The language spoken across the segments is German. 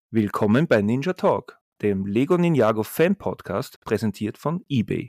Willkommen bei Ninja Talk, dem Lego Ninjago Fan Podcast, präsentiert von eBay.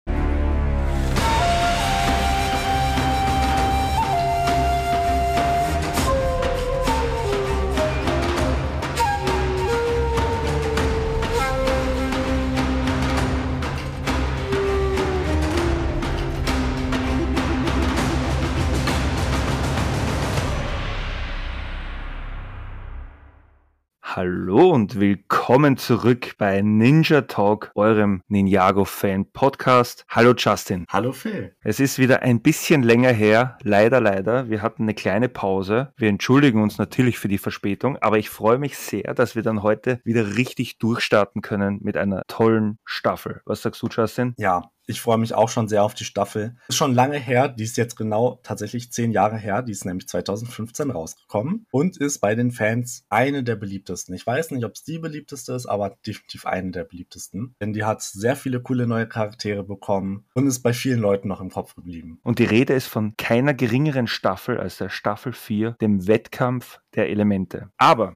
Hallo und willkommen zurück bei Ninja Talk, eurem Ninjago-Fan-Podcast. Hallo Justin. Hallo Phil. Es ist wieder ein bisschen länger her, leider. Wir hatten eine kleine Pause. Wir entschuldigen uns natürlich für die Verspätung, aber ich freue mich sehr, dass wir dann heute wieder richtig durchstarten können mit einer tollen Staffel. Was sagst du, Justin? Ja, ich freue mich auch schon sehr auf die Staffel. Ist schon lange her, die ist jetzt genau tatsächlich 10 Jahre her, die ist nämlich 2015 rausgekommen und ist bei den Fans eine der beliebtesten. Ich weiß nicht, ob es die beliebteste ist, aber definitiv eine der beliebtesten. Denn die hat sehr viele coole neue Charaktere bekommen und ist bei vielen Leuten noch im Kopf geblieben. Und die Rede ist von keiner geringeren Staffel als der Staffel 4, dem Wettkampf der Elemente. Aber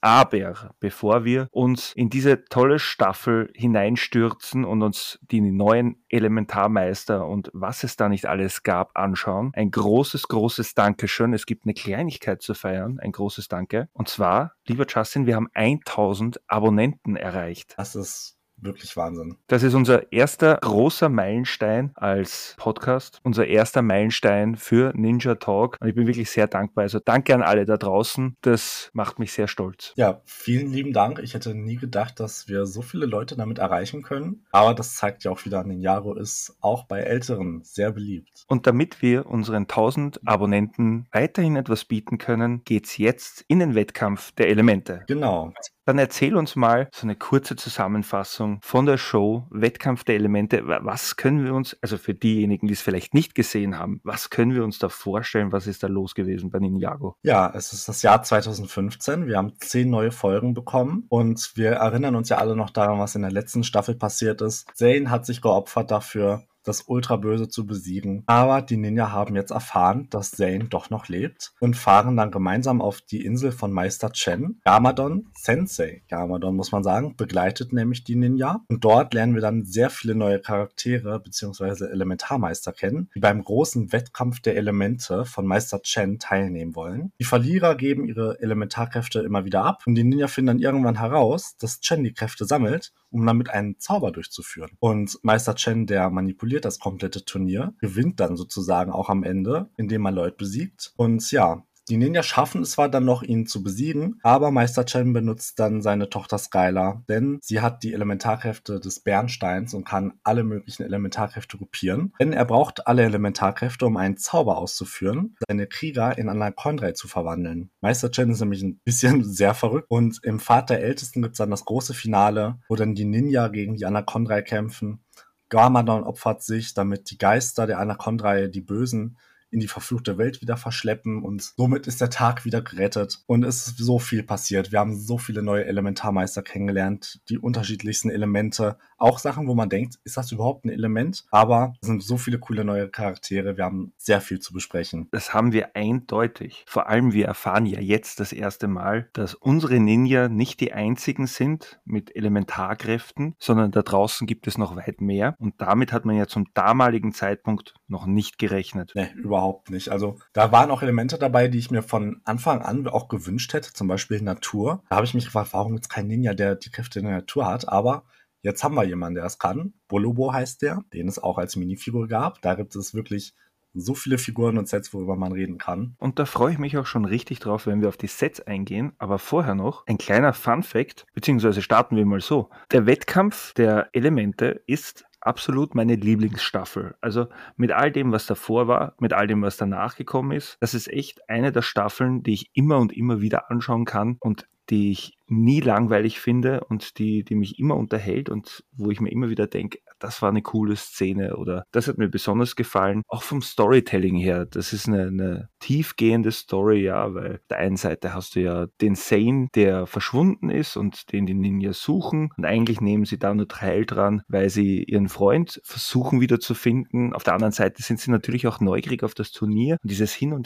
bevor wir uns in diese tolle Staffel hineinstürzen und uns die neuen Elementarmeister und was es da nicht alles gab anschauen, ein großes Dankeschön. Es gibt eine Kleinigkeit zu feiern, ein großes Danke. Und zwar, lieber Justin, wir haben 1000 Abonnenten erreicht. Das ist wirklich Wahnsinn. Das ist unser erster großer Meilenstein als Podcast, unser erster Meilenstein für Ninja Talk. Und ich bin wirklich sehr dankbar. Also danke an alle da draußen. Das macht mich sehr stolz. Ja, vielen lieben Dank. Ich hätte nie gedacht, dass wir so viele Leute damit erreichen können. Aber das zeigt ja auch wieder, Ninjago ist auch bei Älteren sehr beliebt. Und damit wir unseren 1000 Abonnenten weiterhin etwas bieten können, geht's jetzt in den Wettkampf der Elemente. Genau. Dann erzähl uns mal so eine kurze Zusammenfassung von der Show Wettkampf der Elemente. Was können wir uns, also für diejenigen, die es vielleicht nicht gesehen haben, was können wir uns da vorstellen? Was ist da los gewesen bei Ninjago? Ja, es ist das Jahr 2015. Wir haben 10 neue Folgen bekommen und wir erinnern uns ja alle noch daran, was in der letzten Staffel passiert ist. Zane hat sich geopfert dafür, das Ultraböse zu besiegen. Aber die Ninja haben jetzt erfahren, dass Zane doch noch lebt und fahren dann gemeinsam auf die Insel von Meister Chen. Garmadon, Sensei Garmadon muss man sagen, begleitet nämlich die Ninja. Und dort lernen wir dann sehr viele neue Charaktere bzw. Elementarmeister kennen, die beim großen Wettkampf der Elemente von Meister Chen teilnehmen wollen. Die Verlierer geben ihre Elementarkräfte immer wieder ab und die Ninja finden dann irgendwann heraus, dass Chen die Kräfte sammelt, um damit einen Zauber durchzuführen. Und Meister Chen, der manipuliert das komplette Turnier, gewinnt dann sozusagen auch am Ende, indem er Lloyd besiegt. Und ja, die Ninja schaffen es zwar dann noch, ihn zu besiegen, aber Meister Chen benutzt dann seine Tochter Skylar, denn sie hat die Elementarkräfte des Bernsteins und kann alle möglichen Elementarkräfte gruppieren. Denn er braucht alle Elementarkräfte, um einen Zauber auszuführen, seine Krieger in Anakondrai zu verwandeln. Meister Chen ist nämlich ein bisschen sehr verrückt und im Pfad der Ältesten gibt es dann das große Finale, wo dann die Ninja gegen die Anakondrai kämpfen. Garmadon opfert sich, damit die Geister der Anakondrai, die Bösen, in die verfluchte Welt wieder verschleppen und somit ist der Tag wieder gerettet und es ist so viel passiert. Wir haben so viele neue Elementarmeister kennengelernt, die unterschiedlichsten Elemente, auch Sachen, wo man denkt, ist das überhaupt ein Element? Aber es sind so viele coole neue Charaktere, wir haben sehr viel zu besprechen. Das haben wir eindeutig. Vor allem, wir erfahren ja jetzt das erste Mal, dass unsere Ninja nicht die einzigen sind mit Elementarkräften, sondern da draußen gibt es noch weit mehr und damit hat man ja zum damaligen Zeitpunkt noch nicht gerechnet. Nee, überhaupt nicht. Also da waren auch Elemente dabei, die ich mir von Anfang an auch gewünscht hätte, zum Beispiel Natur. Da habe ich mich gefragt, warum gibt es keinen Ninja, der die Kräfte in der Natur hat, aber jetzt haben wir jemanden, der es kann. Bolobo heißt der, den es auch als Minifigur gab. Da gibt es wirklich so viele Figuren und Sets, worüber man reden kann. Und da freue ich mich auch schon richtig drauf, wenn wir auf die Sets eingehen. Aber vorher noch ein kleiner Fun-Fact, beziehungsweise starten wir mal so. Der Wettkampf der Elemente ist absolut meine Lieblingsstaffel. Also mit all dem, was davor war, mit all dem, was danach gekommen ist, das ist echt eine der Staffeln, die ich immer und immer wieder anschauen kann und die ich nie langweilig finde und die mich immer unterhält und wo ich mir immer wieder denke, das war eine coole Szene oder das hat mir besonders gefallen. Auch vom Storytelling her, das ist eine tiefgehende Story, ja, weil auf der einen Seite hast du ja den Zane, der verschwunden ist und den die Ninjas suchen und eigentlich nehmen sie da nur teil dran, weil sie ihren Freund versuchen wieder zu finden. Auf der anderen Seite sind sie natürlich auch neugierig auf das Turnier und dieses Hin und Her.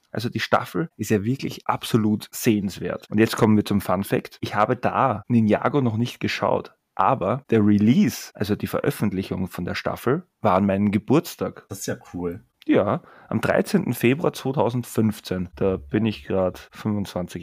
Also die Staffel ist ja wirklich absolut sehenswert. Und jetzt kommen wir zum Fun Fact. Ich habe da Ninjago noch nicht geschaut. Aber der Release, also die Veröffentlichung von der Staffel, war an meinem Geburtstag. Das ist ja cool. Ja, am 13. Februar 2015, da bin ich gerade 25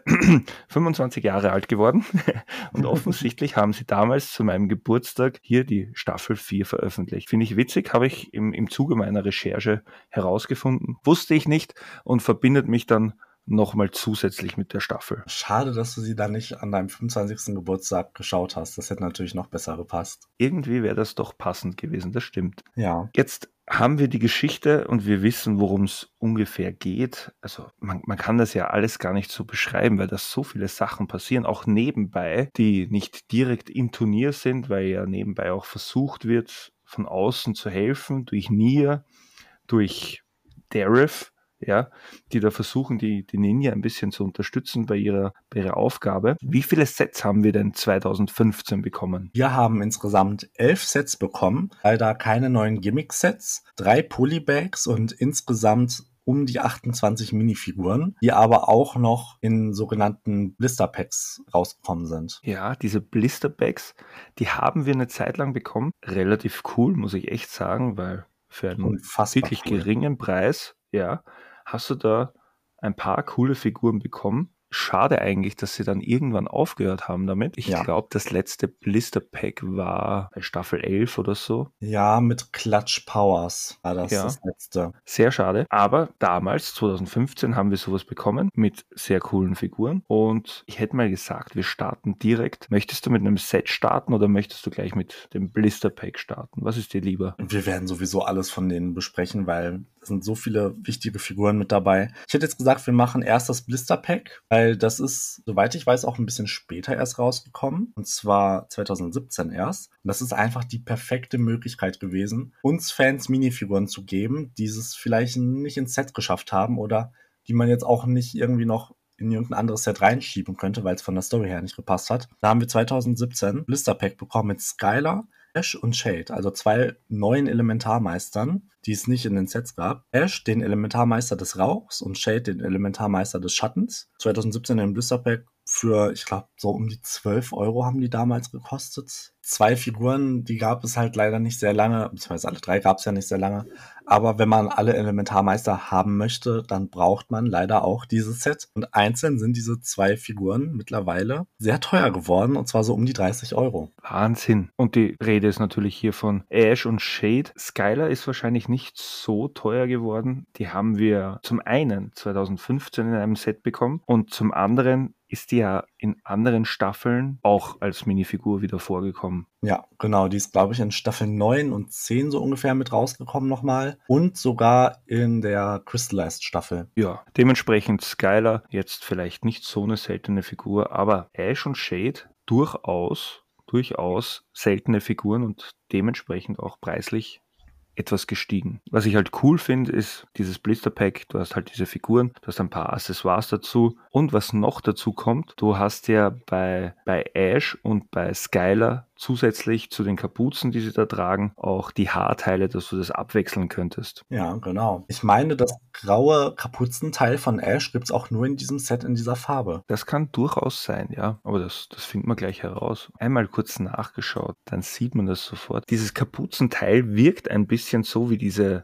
Jahre alt geworden und offensichtlich haben sie damals zu meinem Geburtstag hier die Staffel 4 veröffentlicht. Finde ich witzig, habe ich im Zuge meiner Recherche herausgefunden. Wusste ich nicht und verbindet mich dann nochmal zusätzlich mit der Staffel. Schade, dass du sie dann nicht an deinem 25. Geburtstag geschaut hast. Das hätte natürlich noch besser gepasst. Irgendwie wäre das doch passend gewesen, das stimmt. Ja. Jetzt haben wir die Geschichte und wir wissen, worum es ungefähr geht. Also man kann das ja alles gar nicht so beschreiben, weil da so viele Sachen passieren, auch nebenbei, die nicht direkt im Turnier sind, weil ja nebenbei auch versucht wird, von außen zu helfen, durch Nia, durch Dareth, ja, die da versuchen, die Ninja ein bisschen zu unterstützen bei ihrer Aufgabe. Wie viele Sets haben wir denn 2015 bekommen? Wir haben insgesamt 11 Sets bekommen, leider keine neuen Gimmick-Sets, 3 Polybags und insgesamt um die 28 Minifiguren, die aber auch noch in sogenannten Blister-Packs rausgekommen sind. Ja, diese Blister-Packs, die haben wir eine Zeit lang bekommen. Relativ cool, muss ich echt sagen, weil für einen Unfassbar wirklich cool. geringen Preis, ja, hast du da ein paar coole Figuren bekommen. Schade eigentlich, dass sie dann irgendwann aufgehört haben damit. Ich glaube, das letzte Blister-Pack war bei Staffel 11 oder so. Ja, mit Clutch Powers war das Ja. das letzte. Sehr schade. Aber damals, 2015, haben wir sowas bekommen mit sehr coolen Figuren. Und ich hätte mal gesagt, wir starten direkt. Möchtest du mit einem Set starten oder möchtest du gleich mit dem Blister-Pack starten? Was ist dir lieber? Wir werden sowieso alles von denen besprechen, weil es sind so viele wichtige Figuren mit dabei. Ich hätte jetzt gesagt, wir machen erst das Blister-Pack, weil das ist, soweit ich weiß, auch ein bisschen später erst rausgekommen. Und zwar 2017 erst. Und das ist einfach die perfekte Möglichkeit gewesen, uns Fans Minifiguren zu geben, die es vielleicht nicht ins Set geschafft haben oder die man jetzt auch nicht irgendwie noch in irgendein anderes Set reinschieben könnte, weil es von der Story her nicht gepasst hat. Da haben wir 2017 Blister-Pack bekommen mit Skylar, Ash und Shade, also 2 neuen Elementarmeistern, die es nicht in den Sets gab. Ash, den Elementarmeister des Rauchs und Shade, den Elementarmeister des Schattens. 2017 im Blister-Pack für, ich glaube, so um die 12 € haben die damals gekostet. 2 Figuren, die gab es halt leider nicht sehr lange, beziehungsweise alle 3 gab es ja nicht sehr lange. Aber wenn man alle Elementarmeister haben möchte, dann braucht man leider auch dieses Set. Und einzeln sind diese 2 Figuren mittlerweile sehr teuer geworden, und zwar so um die 30 €. Wahnsinn. Und die Rede ist natürlich hier von Ash und Shade. Skylar ist wahrscheinlich nicht so teuer geworden. Die haben wir zum einen 2015 in einem Set bekommen und zum anderen ist die ja in anderen Staffeln auch als Minifigur wieder vorgekommen. Ja, genau. Die ist, glaube ich, in Staffel 9 und 10 so ungefähr mit rausgekommen nochmal. Und sogar in der Crystallized Staffel. Ja, dementsprechend Skylar jetzt vielleicht nicht so eine seltene Figur, aber Ash und Shade durchaus seltene Figuren und dementsprechend auch preislich etwas gestiegen. Was ich halt cool finde, ist dieses Blister-Pack. Du hast halt diese Figuren, du hast ein paar Accessoires dazu. Und was noch dazu kommt, du hast ja bei Ash und bei Skylar zusätzlich zu den Kapuzen, die sie da tragen, auch die Haarteile, dass du das abwechseln könntest. Ja, genau. Ich meine, das graue Kapuzenteil von Ash gibt es auch nur in diesem Set in dieser Farbe. Das kann durchaus sein, ja. Aber das findet man gleich heraus. Einmal kurz nachgeschaut, dann sieht man das sofort. Dieses Kapuzenteil wirkt ein bisschen so wie diese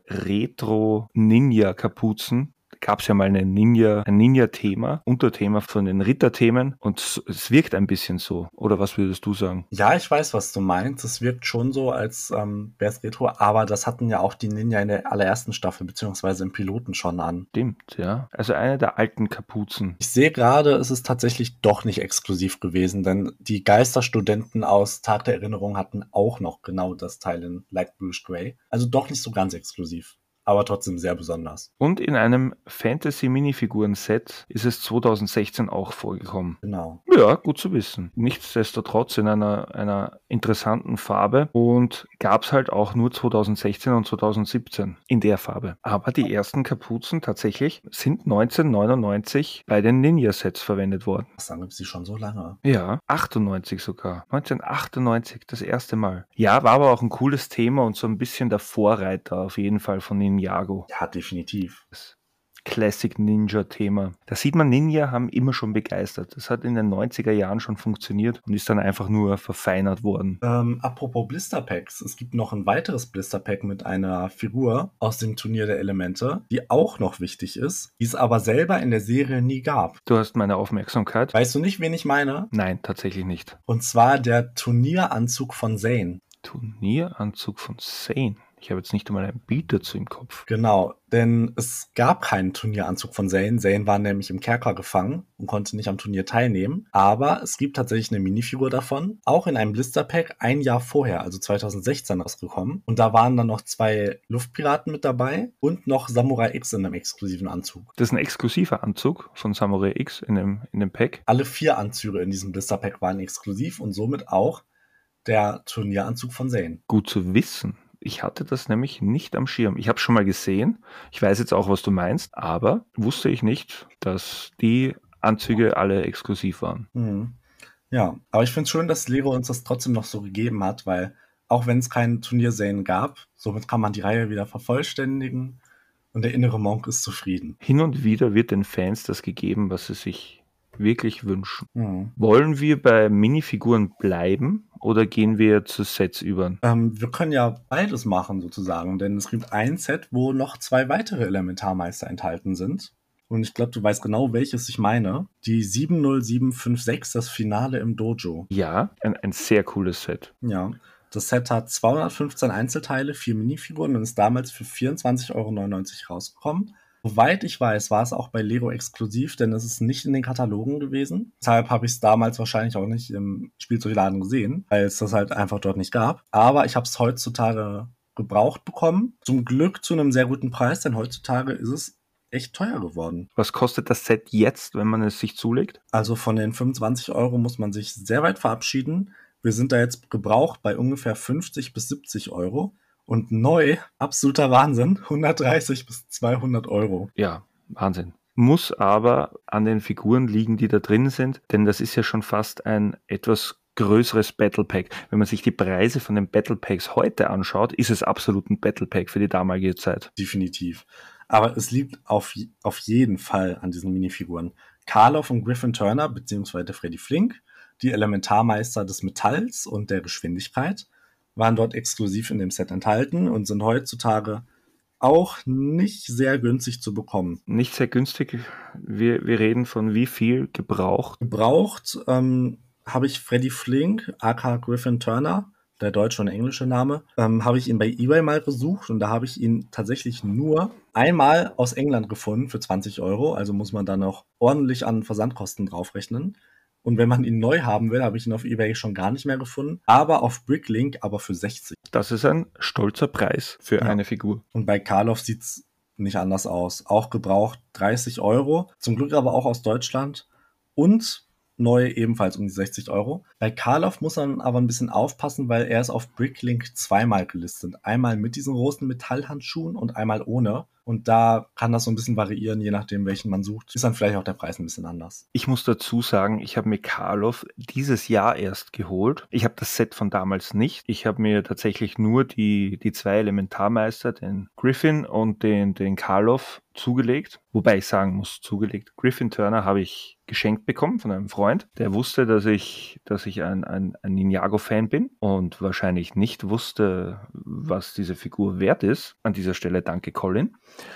Retro-Ninja-Kapuzen. Gab es ja mal ein Ninja-Thema, Unterthema von den Ritterthemen und es wirkt ein bisschen so. Oder was würdest du sagen? Ja, ich weiß, was du meinst. Es wirkt schon so, als wäre es Retro, aber das hatten ja auch die Ninja in der allerersten Staffel, beziehungsweise im Piloten schon an. Stimmt, ja. Also eine der alten Kapuzen. Ich sehe gerade, es ist tatsächlich doch nicht exklusiv gewesen, denn die Geisterstudenten aus Tag der Erinnerung hatten auch noch genau das Teil in Light Bluish Grey. Also doch nicht so ganz exklusiv, aber trotzdem sehr besonders. Und in einem Fantasy-Minifiguren-Set ist es 2016 auch vorgekommen. Genau. Ja, gut zu wissen. Nichtsdestotrotz in einer interessanten Farbe und gab es halt auch nur 2016 und 2017 in der Farbe. Aber die ersten Kapuzen tatsächlich sind 1999 bei den Ninja-Sets verwendet worden. Was sagen, gibt es die schon so lange? Ja, 98 sogar. 1998, das erste Mal. Ja, war aber auch ein cooles Thema und so ein bisschen der Vorreiter auf jeden Fall von Ninjago. Ja, definitiv. Classic Ninja-Thema. Da sieht man, Ninja haben immer schon begeistert. Das hat in den 90er Jahren schon funktioniert und ist dann einfach nur verfeinert worden. Apropos Blisterpacks, es gibt noch ein weiteres Blisterpack mit einer Figur aus dem Turnier der Elemente, die auch noch wichtig ist, die es aber selber in der Serie nie gab. Du hast meine Aufmerksamkeit. Weißt du nicht, wen ich meine? Nein, tatsächlich nicht. Und zwar der Turnieranzug von Zane. Turnieranzug von Zane? Ich habe jetzt nicht einmal ein Bild dazu im Kopf. Genau, denn es gab keinen Turnieranzug von Zane. Zane war nämlich im Kerker gefangen und konnte nicht am Turnier teilnehmen. Aber es gibt tatsächlich eine Minifigur davon, auch in einem Blisterpack ein Jahr vorher, also 2016 rausgekommen. Und da waren dann noch 2 Luftpiraten mit dabei und noch Samurai X in einem exklusiven Anzug. Das ist ein exklusiver Anzug von Samurai X in dem Pack. Alle 4 Anzüge in diesem Blisterpack waren exklusiv und somit auch der Turnieranzug von Zane. Gut zu wissen. Ich hatte das nämlich nicht am Schirm. Ich habe es schon mal gesehen. Ich weiß jetzt auch, was du meinst, aber wusste ich nicht, dass die Anzüge alle exklusiv waren. Mhm. Ja, aber ich finde es schön, dass Lego uns das trotzdem noch so gegeben hat, weil auch wenn es keinen Turnierserien gab, somit kann man die Reihe wieder vervollständigen und der innere Monk ist zufrieden. Hin und wieder wird den Fans das gegeben, was sie sich wirklich wünschen. Mhm. Wollen wir bei Minifiguren bleiben oder gehen wir zu Sets über? Wir können ja beides machen sozusagen, denn es gibt ein Set, wo noch 2 weitere Elementarmeister enthalten sind. Und ich glaube, du weißt genau, welches ich meine. Die 70756, das Finale im Dojo. Ja, ein sehr cooles Set. Ja, das Set hat 215 Einzelteile, 4 Minifiguren und ist damals für 24,99 € rausgekommen. Soweit ich weiß, war es auch bei Lego exklusiv, denn es ist nicht in den Katalogen gewesen. Deshalb habe ich es damals wahrscheinlich auch nicht im Spielzeugladen gesehen, weil es das halt einfach dort nicht gab. Aber ich habe es heutzutage gebraucht bekommen. Zum Glück zu einem sehr guten Preis, denn heutzutage ist es echt teuer geworden. Was kostet das Set jetzt, wenn man es sich zulegt? Also von den 25 € muss man sich sehr weit verabschieden. Wir sind da jetzt gebraucht bei ungefähr 50 bis 70 €. Und neu, absoluter Wahnsinn, 130 bis 200 €. Ja, Wahnsinn. Muss aber an den Figuren liegen, die da drin sind, denn das ist ja schon fast ein etwas größeres Battle Pack. Wenn man sich die Preise von den Battle Packs heute anschaut, ist es absolut ein Battle Pack für die damalige Zeit. Definitiv. Aber es liegt auf jeden Fall an diesen Minifiguren. Karloff und Griffin Turner, beziehungsweise Freddy Flink, die Elementarmeister des Metalls und der Geschwindigkeit, waren dort exklusiv in dem Set enthalten und sind heutzutage auch nicht sehr günstig zu bekommen. Nicht sehr günstig. Wir reden von wie viel gebraucht? Gebraucht habe ich Freddy Flink, aka Griffin Turner, der deutsche und englische Name, habe ich ihn bei eBay mal gesucht und da habe ich ihn tatsächlich nur einmal aus England gefunden für 20 €. Also muss man da noch ordentlich an Versandkosten draufrechnen. Und wenn man ihn neu haben will, habe ich ihn auf eBay schon gar nicht mehr gefunden. Aber auf Bricklink aber für 60. Das ist ein stolzer Preis für eine Figur. Und bei Karloff sieht's nicht anders aus. Auch gebraucht 30 €. Zum Glück aber auch aus Deutschland. Und neu ebenfalls um die 60 €. Bei Karloff muss man aber ein bisschen aufpassen, weil er ist auf Bricklink zweimal gelistet. Einmal mit diesen großen Metallhandschuhen und einmal ohne. Und da kann das so ein bisschen variieren, je nachdem, welchen man sucht. Ist dann vielleicht auch der Preis ein bisschen anders. Ich muss dazu sagen, ich habe mir Karloff dieses Jahr erst geholt. Ich habe das Set von damals nicht. Ich habe mir tatsächlich nur die 2 Elementarmeister, den Griffin und den Karloff, zugelegt. Wobei ich sagen muss, zugelegt. Griffin Turner habe ich geschenkt bekommen von einem Freund. Der wusste, dass ich ein Ninjago-Fan bin und wahrscheinlich nicht wusste, was diese Figur wert ist. An dieser Stelle danke, Colin.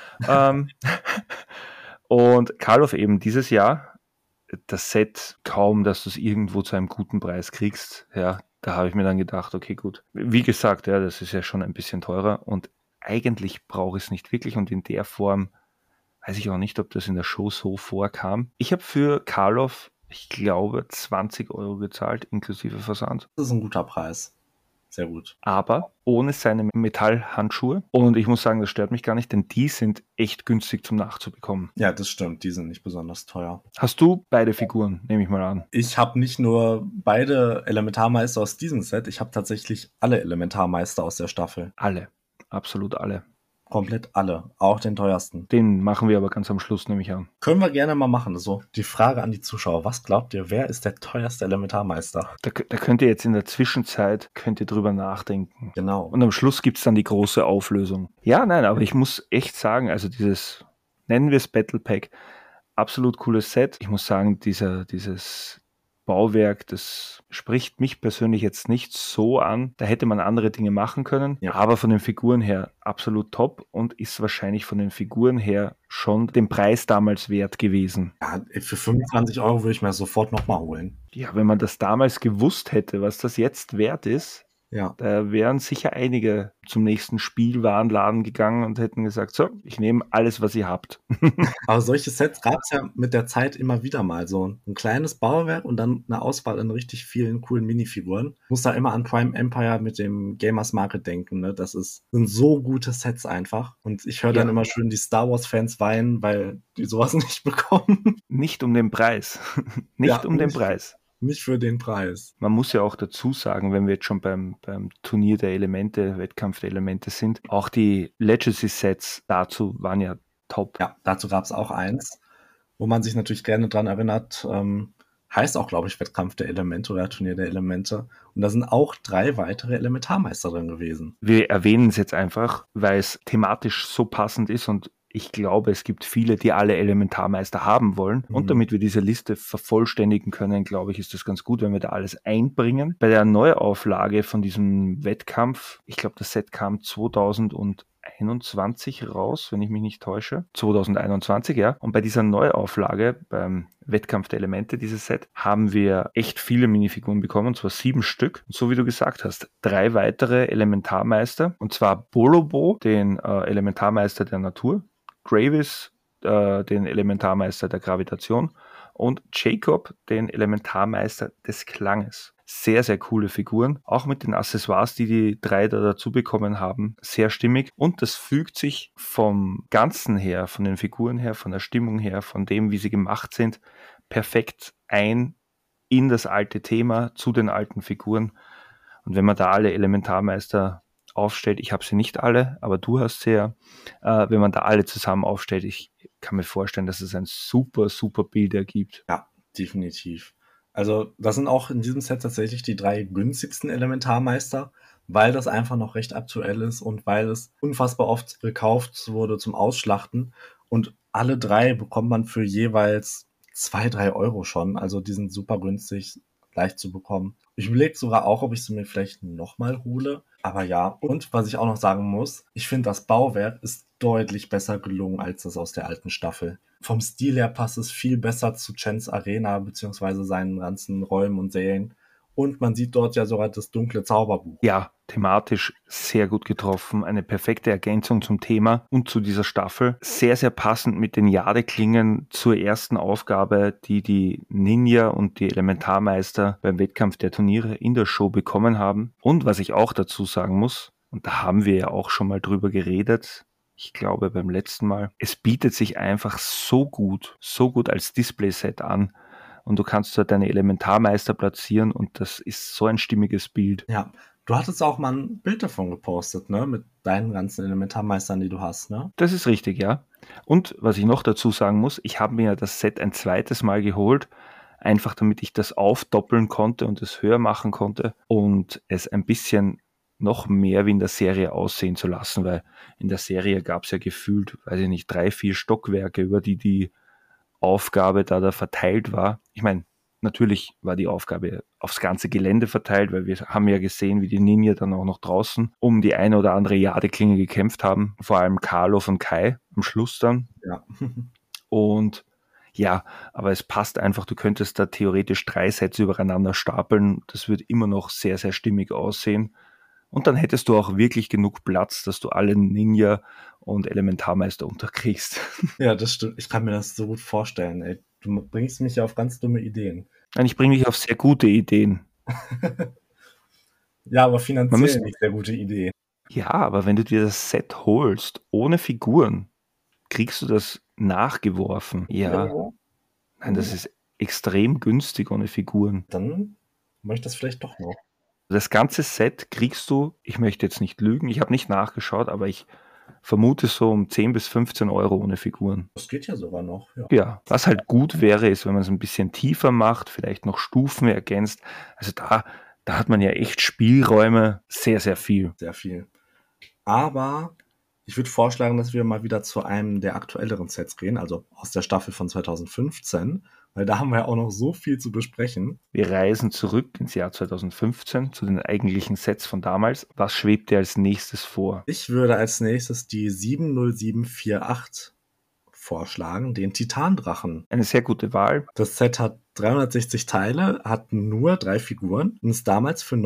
Und Karloff eben dieses Jahr, das Set, kaum, dass du es irgendwo zu einem guten Preis kriegst. Ja, da habe ich mir dann gedacht, okay, gut. Wie gesagt, ja, das ist ja schon ein bisschen teurer und eigentlich brauche ich es nicht wirklich und in der Form weiß ich auch nicht, ob das in der Show so vorkam. Ich habe für Karloff, ich glaube, 20 € gezahlt, inklusive Versand. Das ist ein guter Preis. Sehr gut. Aber ohne seine Metallhandschuhe. Und ich muss sagen, das stört mich gar nicht, denn die sind echt günstig zum Nachzubekommen. Ja, das stimmt. Die sind nicht besonders teuer. Hast du beide Figuren, nehme ich mal an? Ich habe nicht nur beide Elementarmeister aus diesem Set, ich habe tatsächlich alle Elementarmeister aus der Staffel. Alle. Absolut alle. Komplett alle, auch den teuersten. Den machen wir aber ganz am Schluss, nehme ich an. Können wir gerne mal machen. So, die Frage an die Zuschauer. Was glaubt ihr, wer ist der teuerste Elementarmeister? Da könnt ihr jetzt in der Zwischenzeit drüber nachdenken. Genau. Und am Schluss gibt es dann die große Auflösung. Ja, nein, aber ich muss echt sagen, also dieses nennen wir es Battle Pack. Absolut cooles Set. Ich muss sagen, dieses Bauwerk, das spricht mich persönlich jetzt nicht so an. Da hätte man andere Dinge machen können, Ja. aber von den Figuren her absolut top und ist wahrscheinlich von den Figuren her schon den Preis damals wert gewesen. Ja, für 25 Euro würde ich mir das sofort nochmal holen. Ja, wenn man das damals gewusst hätte, was das jetzt wert ist, Ja. da wären sicher einige zum nächsten Spielwarenladen gegangen und hätten gesagt, so, ich nehme alles, was ihr habt. Aber solche Sets gab es ja mit der Zeit immer wieder mal. So ein kleines Bauwerk und dann eine Auswahl an richtig vielen coolen Minifiguren. Ich muss da immer an Prime Empire mit dem Gamers Market denken. Ne? Sind so gute Sets einfach. Und ich höre dann immer schön die Star Wars Fans weinen, weil die sowas nicht bekommen. Nicht um den Preis. Nicht den Preis. Nicht für den Preis. Man muss ja auch dazu sagen, wenn wir jetzt schon beim Turnier der Elemente, Wettkampf der Elemente sind, auch die Legacy-Sets dazu waren ja top. Ja, dazu gab es auch eins, wo man sich natürlich gerne dran erinnert, heißt auch, glaube ich, Wettkampf der Elemente oder Turnier der Elemente. Und da sind auch 3 weitere Elementarmeister drin gewesen. Wir erwähnen es jetzt einfach, weil es thematisch so passend ist und ich glaube, es gibt viele, die alle Elementarmeister haben wollen. Und damit wir diese Liste vervollständigen können, glaube ich, ist das ganz gut, wenn wir da alles einbringen. Bei der Neuauflage von diesem Wettkampf, ich glaube, das Set kam 2021 raus, wenn ich mich nicht täusche. 2021, ja. Und bei dieser Neuauflage, beim Wettkampf der Elemente, dieses Set, haben wir echt viele Minifiguren bekommen, und zwar 7 Stück. Und so wie du gesagt hast, 3 weitere Elementarmeister, und zwar Bolobo, den Elementarmeister der Natur, Gravis, den Elementarmeister der Gravitation und Jacob, den Elementarmeister des Klanges. Sehr, sehr coole Figuren. Auch mit den Accessoires, die 3 da dazu bekommen haben. Sehr stimmig. Und das fügt sich vom Ganzen her, von den Figuren her, von der Stimmung her, von dem, wie sie gemacht sind, perfekt ein in das alte Thema, zu den alten Figuren. Und wenn man da alle Elementarmeister aufstellt, ich habe sie nicht alle, aber du hast sie ja, wenn man da alle zusammen aufstellt, ich kann mir vorstellen, dass es ein super, super Bild ergibt. Ja, definitiv. Also das sind auch in diesem Set tatsächlich die 3 günstigsten Elementarmeister, weil das einfach noch recht aktuell ist und weil es unfassbar oft gekauft wurde zum Ausschlachten. Und alle 3 bekommt man für jeweils 2-3 Euro schon. Also die sind super günstig, leicht zu bekommen. Ich überlege sogar auch, ob ich sie mir vielleicht nochmal hole. Aber ja, und was ich auch noch sagen muss, ich finde, das Bauwerk ist deutlich besser gelungen als das aus der alten Staffel. Vom Stil her passt es viel besser zu Chens Arena beziehungsweise seinen ganzen Räumen und Sälen. Und man sieht dort ja sogar das dunkle Zauberbuch. Ja, thematisch sehr gut getroffen. Eine perfekte Ergänzung zum Thema und zu dieser Staffel. Sehr, sehr passend mit den Jadeklingen zur ersten Aufgabe, die Ninja und die Elementarmeister beim Wettkampf der Turniere in der Show bekommen haben. Und was ich auch dazu sagen muss, und da haben wir ja auch schon mal drüber geredet, ich glaube beim letzten Mal, es bietet sich einfach so gut als Displayset an. Und du kannst dort deine Elementarmeister platzieren und das ist so ein stimmiges Bild. Ja, du hattest auch mal ein Bild davon gepostet, ne? Mit deinen ganzen Elementarmeistern, die du hast, ne? Das ist richtig, ja. Und was ich noch dazu sagen muss, ich habe mir das Set ein zweites Mal geholt, einfach damit ich das aufdoppeln konnte und es höher machen konnte und es ein bisschen noch mehr wie in der Serie aussehen zu lassen, weil in der Serie gab es ja gefühlt, weiß ich nicht, 3-4 Stockwerke, über die Aufgabe da verteilt war. Ich meine, natürlich war die Aufgabe aufs ganze Gelände verteilt, weil wir haben ja gesehen, wie die Ninja dann auch noch draußen um die eine oder andere Jadeklinge gekämpft haben. Vor allem Karloff und Kai am Schluss dann. Ja. Und ja, aber es passt einfach, du könntest da theoretisch 3 Sets übereinander stapeln. Das wird immer noch sehr, sehr stimmig aussehen. Und dann hättest du auch wirklich genug Platz, dass du alle Ninja und Elementarmeister unterkriegst. Ja, das stimmt. Ich kann mir das so gut vorstellen, ey. Du bringst mich ja auf ganz dumme Ideen. Nein, ich bringe dich auf sehr gute Ideen. Ja, aber finanziell nicht sehr gute Idee. Ja, aber wenn du dir das Set holst, ohne Figuren, kriegst du das nachgeworfen. Ja. Nein, das ist extrem günstig ohne Figuren. Dann mache ich das vielleicht doch noch. Das ganze Set kriegst du, ich möchte jetzt nicht lügen, ich habe nicht nachgeschaut, aber ich vermute so um 10 bis 15 Euro ohne Figuren. Das geht ja sogar noch, ja. Ja, was halt gut wäre, ist, wenn man es ein bisschen tiefer macht, vielleicht noch Stufen ergänzt. Also da hat man ja echt Spielräume, sehr, sehr viel. Sehr viel. Aber Ich würde vorschlagen, dass wir mal wieder zu einem der aktuelleren Sets gehen, also aus der Staffel von 2015, weil da haben wir ja auch noch so viel zu besprechen. Wir reisen zurück ins Jahr 2015 zu den eigentlichen Sets von damals. Was schwebt dir als nächstes vor? Ich würde als nächstes die 70748 vorschlagen, den Titandrachen. Eine sehr gute Wahl. Das Set hat 360 Teile, hat nur 3 Figuren und ist damals für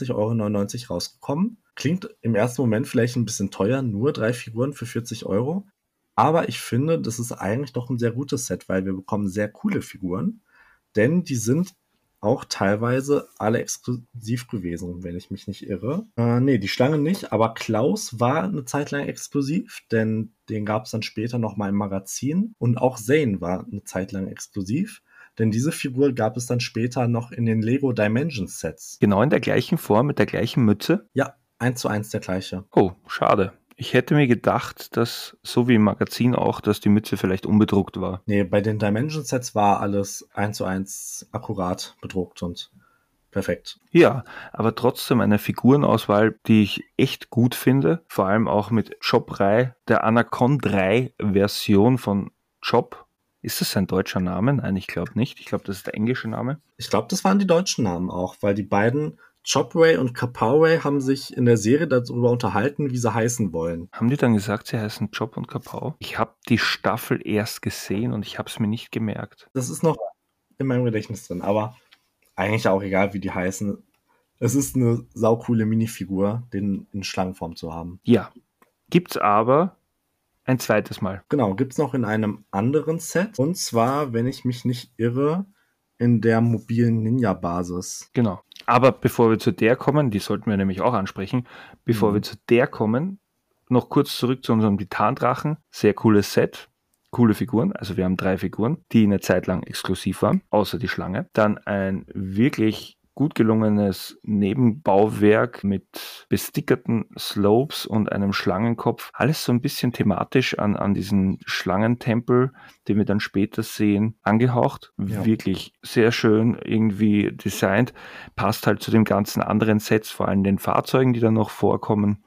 39,99 € rausgekommen. Klingt im ersten Moment vielleicht ein bisschen teuer, nur 3 Figuren für 40 €. Aber ich finde, das ist eigentlich doch ein sehr gutes Set, weil wir bekommen sehr coole Figuren. Denn die sind auch teilweise alle exklusiv gewesen, wenn ich mich nicht irre. Nee, die Schlange nicht, aber Klaus war eine Zeit lang exklusiv, denn den gab es dann später nochmal im Magazin. Und auch Zane war eine Zeit lang exklusiv, denn diese Figur gab es dann später noch in den Lego Dimensions Sets. Genau in der gleichen Form, mit der gleichen Mütze? Ja, 1:1 der gleiche. Oh, schade. Ich hätte mir gedacht, dass, so wie im Magazin auch, dass die Mütze vielleicht unbedruckt war. Nee, bei den Dimension Sets war alles 1:1 akkurat bedruckt und perfekt. Ja, aber trotzdem eine Figurenauswahl, die ich echt gut finde. Vor allem auch mit Chop-Rei, der Anacon-3-Version von Chop. Ist das ein deutscher Name? Nein, ich glaube nicht. Ich glaube, das ist der englische Name. Ich glaube, das waren die deutschen Namen auch, weil die beiden Chopray und Kapowray haben sich in der Serie darüber unterhalten, wie sie heißen wollen. Haben die dann gesagt, sie heißen Chop und Kapow? Ich habe die Staffel erst gesehen und ich habe es mir nicht gemerkt. Das ist noch in meinem Gedächtnis drin, aber eigentlich auch egal, wie die heißen. Es ist eine saukoole Minifigur, den in Schlangenform zu haben. Ja, gibt's aber ein zweites Mal. Genau, gibt's noch in einem anderen Set. Und zwar, wenn ich mich nicht irre, in der mobilen Ninja-Basis. Genau. Aber bevor wir zu der kommen, die sollten wir nämlich auch ansprechen, bevor wir zu der kommen, noch kurz zurück zu unserem Titandrachen. Sehr cooles Set, coole Figuren. Also wir haben 3 Figuren, die eine Zeit lang exklusiv waren, außer die Schlange. Dann ein wirklich gut gelungenes Nebenbauwerk mit bestickerten Slopes und einem Schlangenkopf. Alles so ein bisschen thematisch an diesen Schlangentempel, den wir dann später sehen, angehaucht. Ja. Wirklich sehr schön irgendwie designt. Passt halt zu den ganzen anderen Sets, vor allem den Fahrzeugen, die dann noch vorkommen.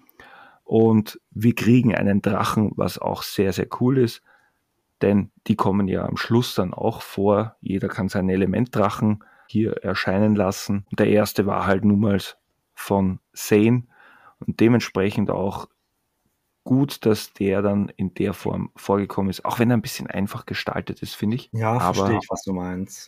Und wir kriegen einen Drachen, was auch sehr, sehr cool ist. Denn die kommen ja am Schluss dann auch vor. Jeder kann seinen Elementdrachen hier erscheinen lassen. Der erste war halt nun mal von Zane und dementsprechend auch gut, dass der dann in der Form vorgekommen ist, auch wenn er ein bisschen einfach gestaltet ist, finde ich. Ja, aber verstehe ich, was du meinst.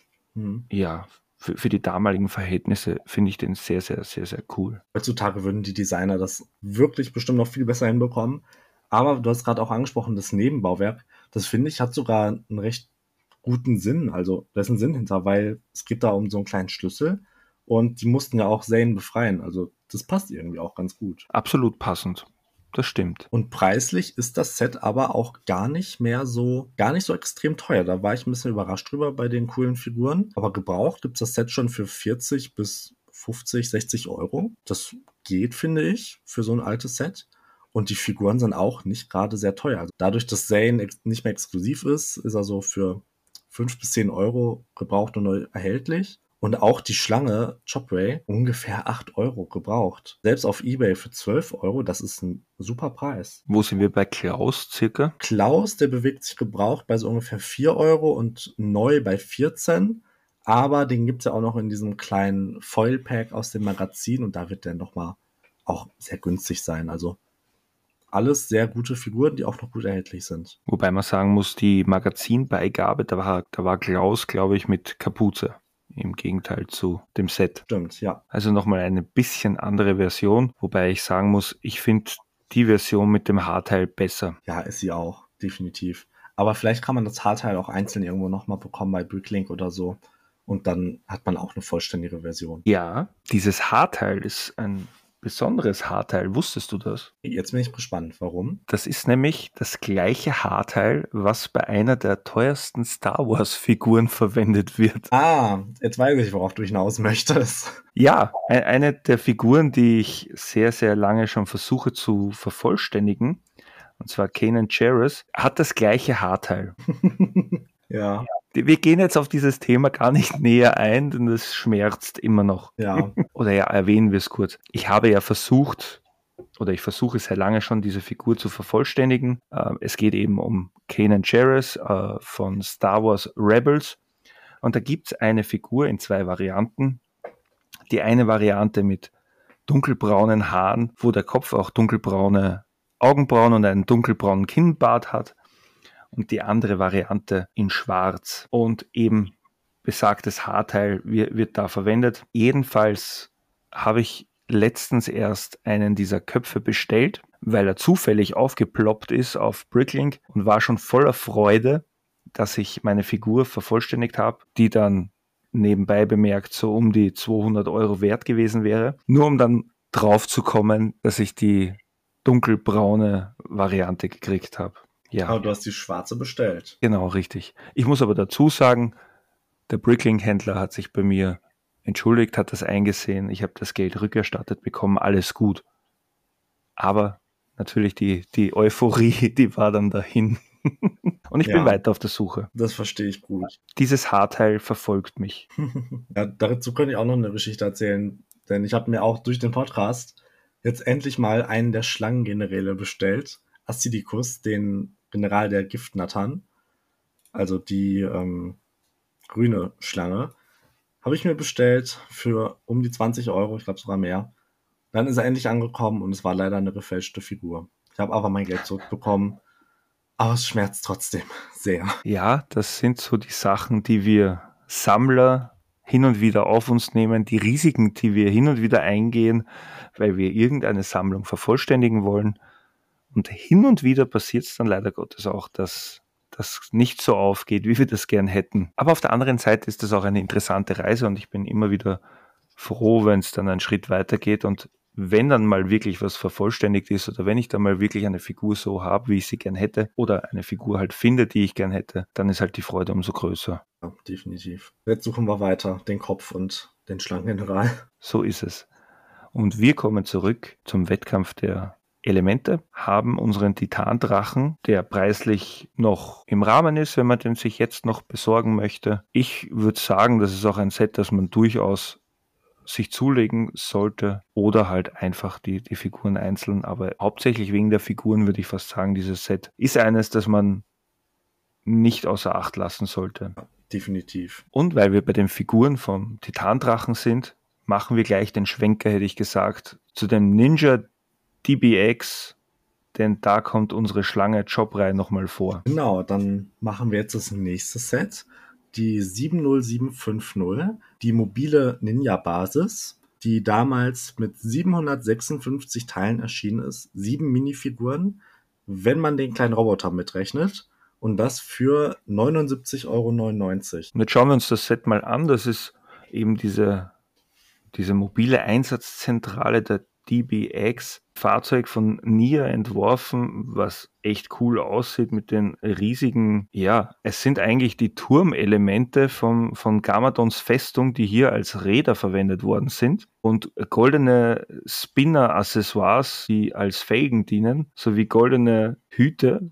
Ja, für die damaligen Verhältnisse finde ich den sehr, sehr, sehr, sehr cool. Heutzutage würden die Designer das wirklich bestimmt noch viel besser hinbekommen. Aber du hast gerade auch angesprochen, das Nebenbauwerk, das finde ich, hat sogar einen recht guten Sinn. Also da ist ein Sinn hinter, weil es geht da um so einen kleinen Schlüssel und die mussten ja auch Zane befreien. Also das passt irgendwie auch ganz gut. Absolut passend. Das stimmt. Und preislich ist das Set aber auch gar nicht so extrem teuer. Da war ich ein bisschen überrascht drüber bei den coolen Figuren. Aber gebraucht gibt es das Set schon für 40 bis 50, 60 €. Das geht, finde ich, für so ein altes Set. Und die Figuren sind auch nicht gerade sehr teuer. Also dadurch, dass Zane nicht mehr exklusiv ist, ist er so für 5 bis 10 € gebraucht und neu erhältlich. Und auch die Schlange Chopray ungefähr 8 € gebraucht. Selbst auf eBay für 12 €, das ist ein super Preis. Wo sind wir bei Klaus circa? Klaus, der bewegt sich gebraucht bei so ungefähr 4 € und neu bei 14. Aber den gibt's ja auch noch in diesem kleinen Foil-Pack aus dem Magazin und da wird der nochmal auch sehr günstig sein. Also alles sehr gute Figuren, die auch noch gut erhältlich sind. Wobei man sagen muss, die Magazinbeigabe, da war Klaus, glaube ich, mit Kapuze. Im Gegenteil zu dem Set. Stimmt, ja. Also nochmal eine bisschen andere Version, wobei ich sagen muss, ich finde die Version mit dem Haarteil besser. Ja, ist sie auch, definitiv. Aber vielleicht kann man das Haarteil auch einzeln irgendwo nochmal bekommen bei Bricklink oder so. Und dann hat man auch eine vollständige Version. Ja, dieses Haarteil ist ein besonderes Haarteil. Wusstest du das? Jetzt bin ich gespannt. Warum? Das ist nämlich das gleiche Haarteil, was bei einer der teuersten Star Wars Figuren verwendet wird. Ah, jetzt weiß ich, worauf du hinaus möchtest. Ja, eine der Figuren, die ich sehr, sehr lange schon versuche zu vervollständigen, und zwar Kanan Jarrus, hat das gleiche Haarteil. Ja. Wir gehen jetzt auf dieses Thema gar nicht näher ein, denn das schmerzt immer noch. Ja. Oder ja, erwähnen wir es kurz. Ich habe ja versucht, oder ich versuche sehr lange schon, diese Figur zu vervollständigen. Es geht eben um Kanan Jarrus von Star Wars Rebels. Und da gibt es eine Figur in 2 Varianten. Die eine Variante mit dunkelbraunen Haaren, wo der Kopf auch dunkelbraune Augenbrauen und einen dunkelbraunen Kinnbart hat. Und die andere Variante in schwarz. Und eben besagtes Haarteil wird da verwendet. Jedenfalls habe ich letztens erst einen dieser Köpfe bestellt, weil er zufällig aufgeploppt ist auf Bricklink und war schon voller Freude, dass ich meine Figur vervollständigt habe, die dann nebenbei bemerkt so um die 200 Euro wert gewesen wäre, nur um dann drauf zu kommen, dass ich die dunkelbraune Variante gekriegt habe. Ja. Aber du hast die schwarze bestellt. Genau, richtig. Ich muss aber dazu sagen, der Bricklink-Händler hat sich bei mir entschuldigt, hat das eingesehen, ich habe das Geld rückerstattet bekommen, alles gut. Aber natürlich die Euphorie, die war dann dahin. Und ich bin weiter auf der Suche. Das verstehe ich gut. Dieses Haarteil verfolgt mich. Ja, dazu könnte ich auch noch eine Geschichte erzählen, denn ich habe mir auch durch den Podcast jetzt endlich mal einen der Schlangengeneräle bestellt. Acidicus, den General der Giftnattern, also die grüne Schlange, habe ich mir bestellt für um die 20 Euro, ich glaube sogar mehr. Dann ist er endlich angekommen und es war leider eine gefälschte Figur. Ich habe aber mein Geld zurückbekommen, aber es schmerzt trotzdem sehr. Ja, das sind so die Sachen, die wir Sammler hin und wieder auf uns nehmen, die Risiken, die wir hin und wieder eingehen, weil wir irgendeine Sammlung vervollständigen wollen. Und hin und wieder passiert es dann leider Gottes auch, dass das nicht so aufgeht, wie wir das gern hätten. Aber auf der anderen Seite ist das auch eine interessante Reise und ich bin immer wieder froh, wenn es dann einen Schritt weitergeht und wenn dann mal wirklich was vervollständigt ist oder wenn ich dann mal wirklich eine Figur so habe, wie ich sie gern hätte oder eine Figur halt finde, die ich gern hätte, dann ist halt die Freude umso größer. Ja, definitiv. Jetzt suchen wir weiter den Kopf und den Schlangengeneral. So ist es. Und wir kommen zurück zum Wettkampf der Elemente, haben unseren Titandrachen, der preislich noch im Rahmen ist, wenn man den sich jetzt noch besorgen möchte. Ich würde sagen, das ist auch ein Set, das man durchaus sich zulegen sollte oder halt einfach die Figuren einzeln, aber hauptsächlich wegen der Figuren würde ich fast sagen, dieses Set ist eines, das man nicht außer Acht lassen sollte. Ja, definitiv. Und weil wir bei den Figuren vom Titandrachen sind, machen wir gleich den Schwenker, hätte ich gesagt, zu dem Ninja DBX, denn da kommt unsere Schlange Jobrei nochmal vor. Genau, dann machen wir jetzt das nächste Set. Die 70750, die mobile Ninja-Basis, die damals mit 756 Teilen erschienen ist. 7 Minifiguren, wenn man den kleinen Roboter mitrechnet. Und das für 79,99 Euro. Und jetzt schauen wir uns das Set mal an. Das ist eben diese mobile Einsatzzentrale der DBX, Fahrzeug von Nia entworfen, was echt cool aussieht mit den riesigen, ja, es sind eigentlich die Turmelemente von Gamadons Festung, die hier als Räder verwendet worden sind und goldene Spinner-Accessoires, die als Felgen dienen, sowie goldene Hüte.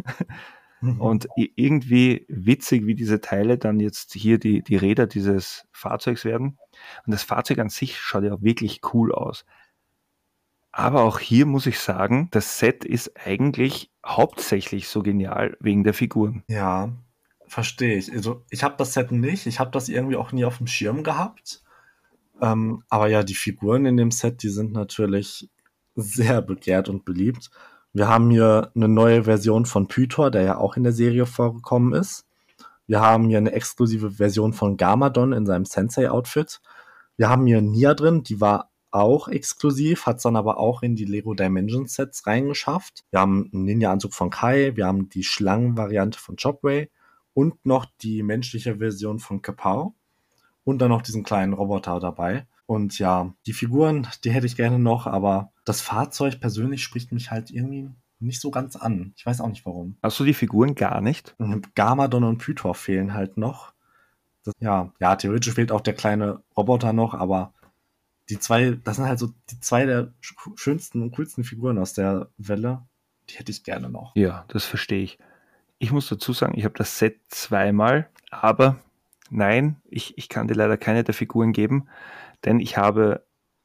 Und irgendwie witzig, wie diese Teile dann jetzt hier die Räder dieses Fahrzeugs werden. Und das Fahrzeug an sich schaut ja wirklich cool aus. Aber auch hier muss ich sagen, das Set ist eigentlich hauptsächlich so genial wegen der Figuren. Ja, verstehe ich. Also ich habe das Set nicht, ich habe das irgendwie auch nie auf dem Schirm gehabt. Aber ja, die Figuren in dem Set, die sind natürlich sehr begehrt und beliebt. Wir haben hier eine neue Version von Pythor, der ja auch in der Serie vorgekommen ist. Wir haben hier eine exklusive Version von Garmadon in seinem Sensei-Outfit. Wir haben hier Nia drin, die war auch exklusiv, hat es dann aber auch in die Lego Dimensions Sets reingeschafft. Wir haben einen Ninja-Anzug von Kai, wir haben die Schlangen-Variante von Jobrei und noch die menschliche Version von Kapow und dann noch diesen kleinen Roboter dabei. Und ja, die Figuren, die hätte ich gerne noch, aber das Fahrzeug persönlich spricht mich halt irgendwie nicht so ganz an. Ich weiß auch nicht warum. Hast du die Figuren gar nicht? Garmadon und Pythor fehlen halt noch. Ja, theoretisch fehlt auch der kleine Roboter noch, aber die zwei, das sind halt so die zwei der schönsten und coolsten Figuren aus der Welle. Die hätte ich gerne noch. Ja, das verstehe ich. Ich muss dazu sagen, ich habe das Set zweimal, aber nein, ich kann dir leider keine der Figuren geben, denn ich habe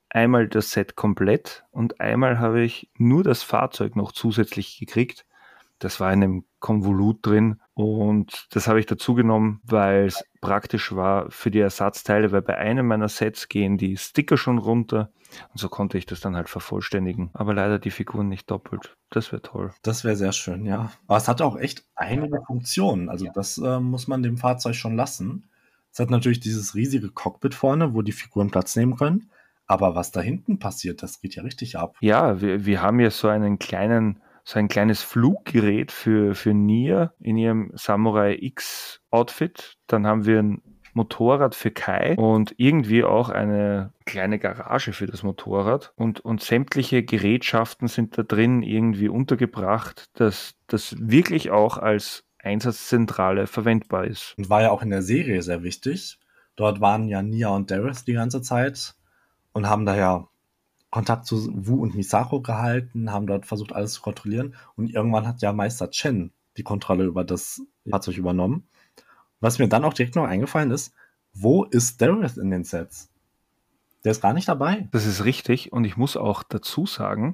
einmal das Set komplett und einmal habe ich nur das Fahrzeug noch zusätzlich gekriegt. Das war in einem Konvolut drin und das habe ich dazu genommen, weil es praktisch war für die Ersatzteile, weil bei einem meiner Sets gehen die Sticker schon runter und so konnte ich das dann halt vervollständigen. Aber leider die Figuren nicht doppelt. Das wäre toll. Das wäre sehr schön, ja. Aber es hat auch echt einige Funktionen. Also das muss man dem Fahrzeug schon lassen. Es hat natürlich dieses riesige Cockpit vorne, wo die Figuren Platz nehmen können. Aber was da hinten passiert, das geht ja richtig ab. Ja, wir haben ja so ein kleines Fluggerät für Nia in ihrem Samurai X Outfit. Dann haben wir ein Motorrad für Kai und irgendwie auch eine kleine Garage für das Motorrad und sämtliche Gerätschaften sind da drin irgendwie untergebracht, dass das wirklich auch als Einsatzzentrale verwendbar ist. Und war ja auch in der Serie sehr wichtig. Dort waren ja Nia und Dareth die ganze Zeit und haben daher Kontakt zu Wu und Misako gehalten, haben dort versucht, alles zu kontrollieren. Und irgendwann hat ja Meister Chen die Kontrolle über das Fahrzeug übernommen. Was mir dann auch direkt noch eingefallen ist, wo ist Dareth in den Sets? Der ist gar nicht dabei. Das ist richtig und ich muss auch dazu sagen,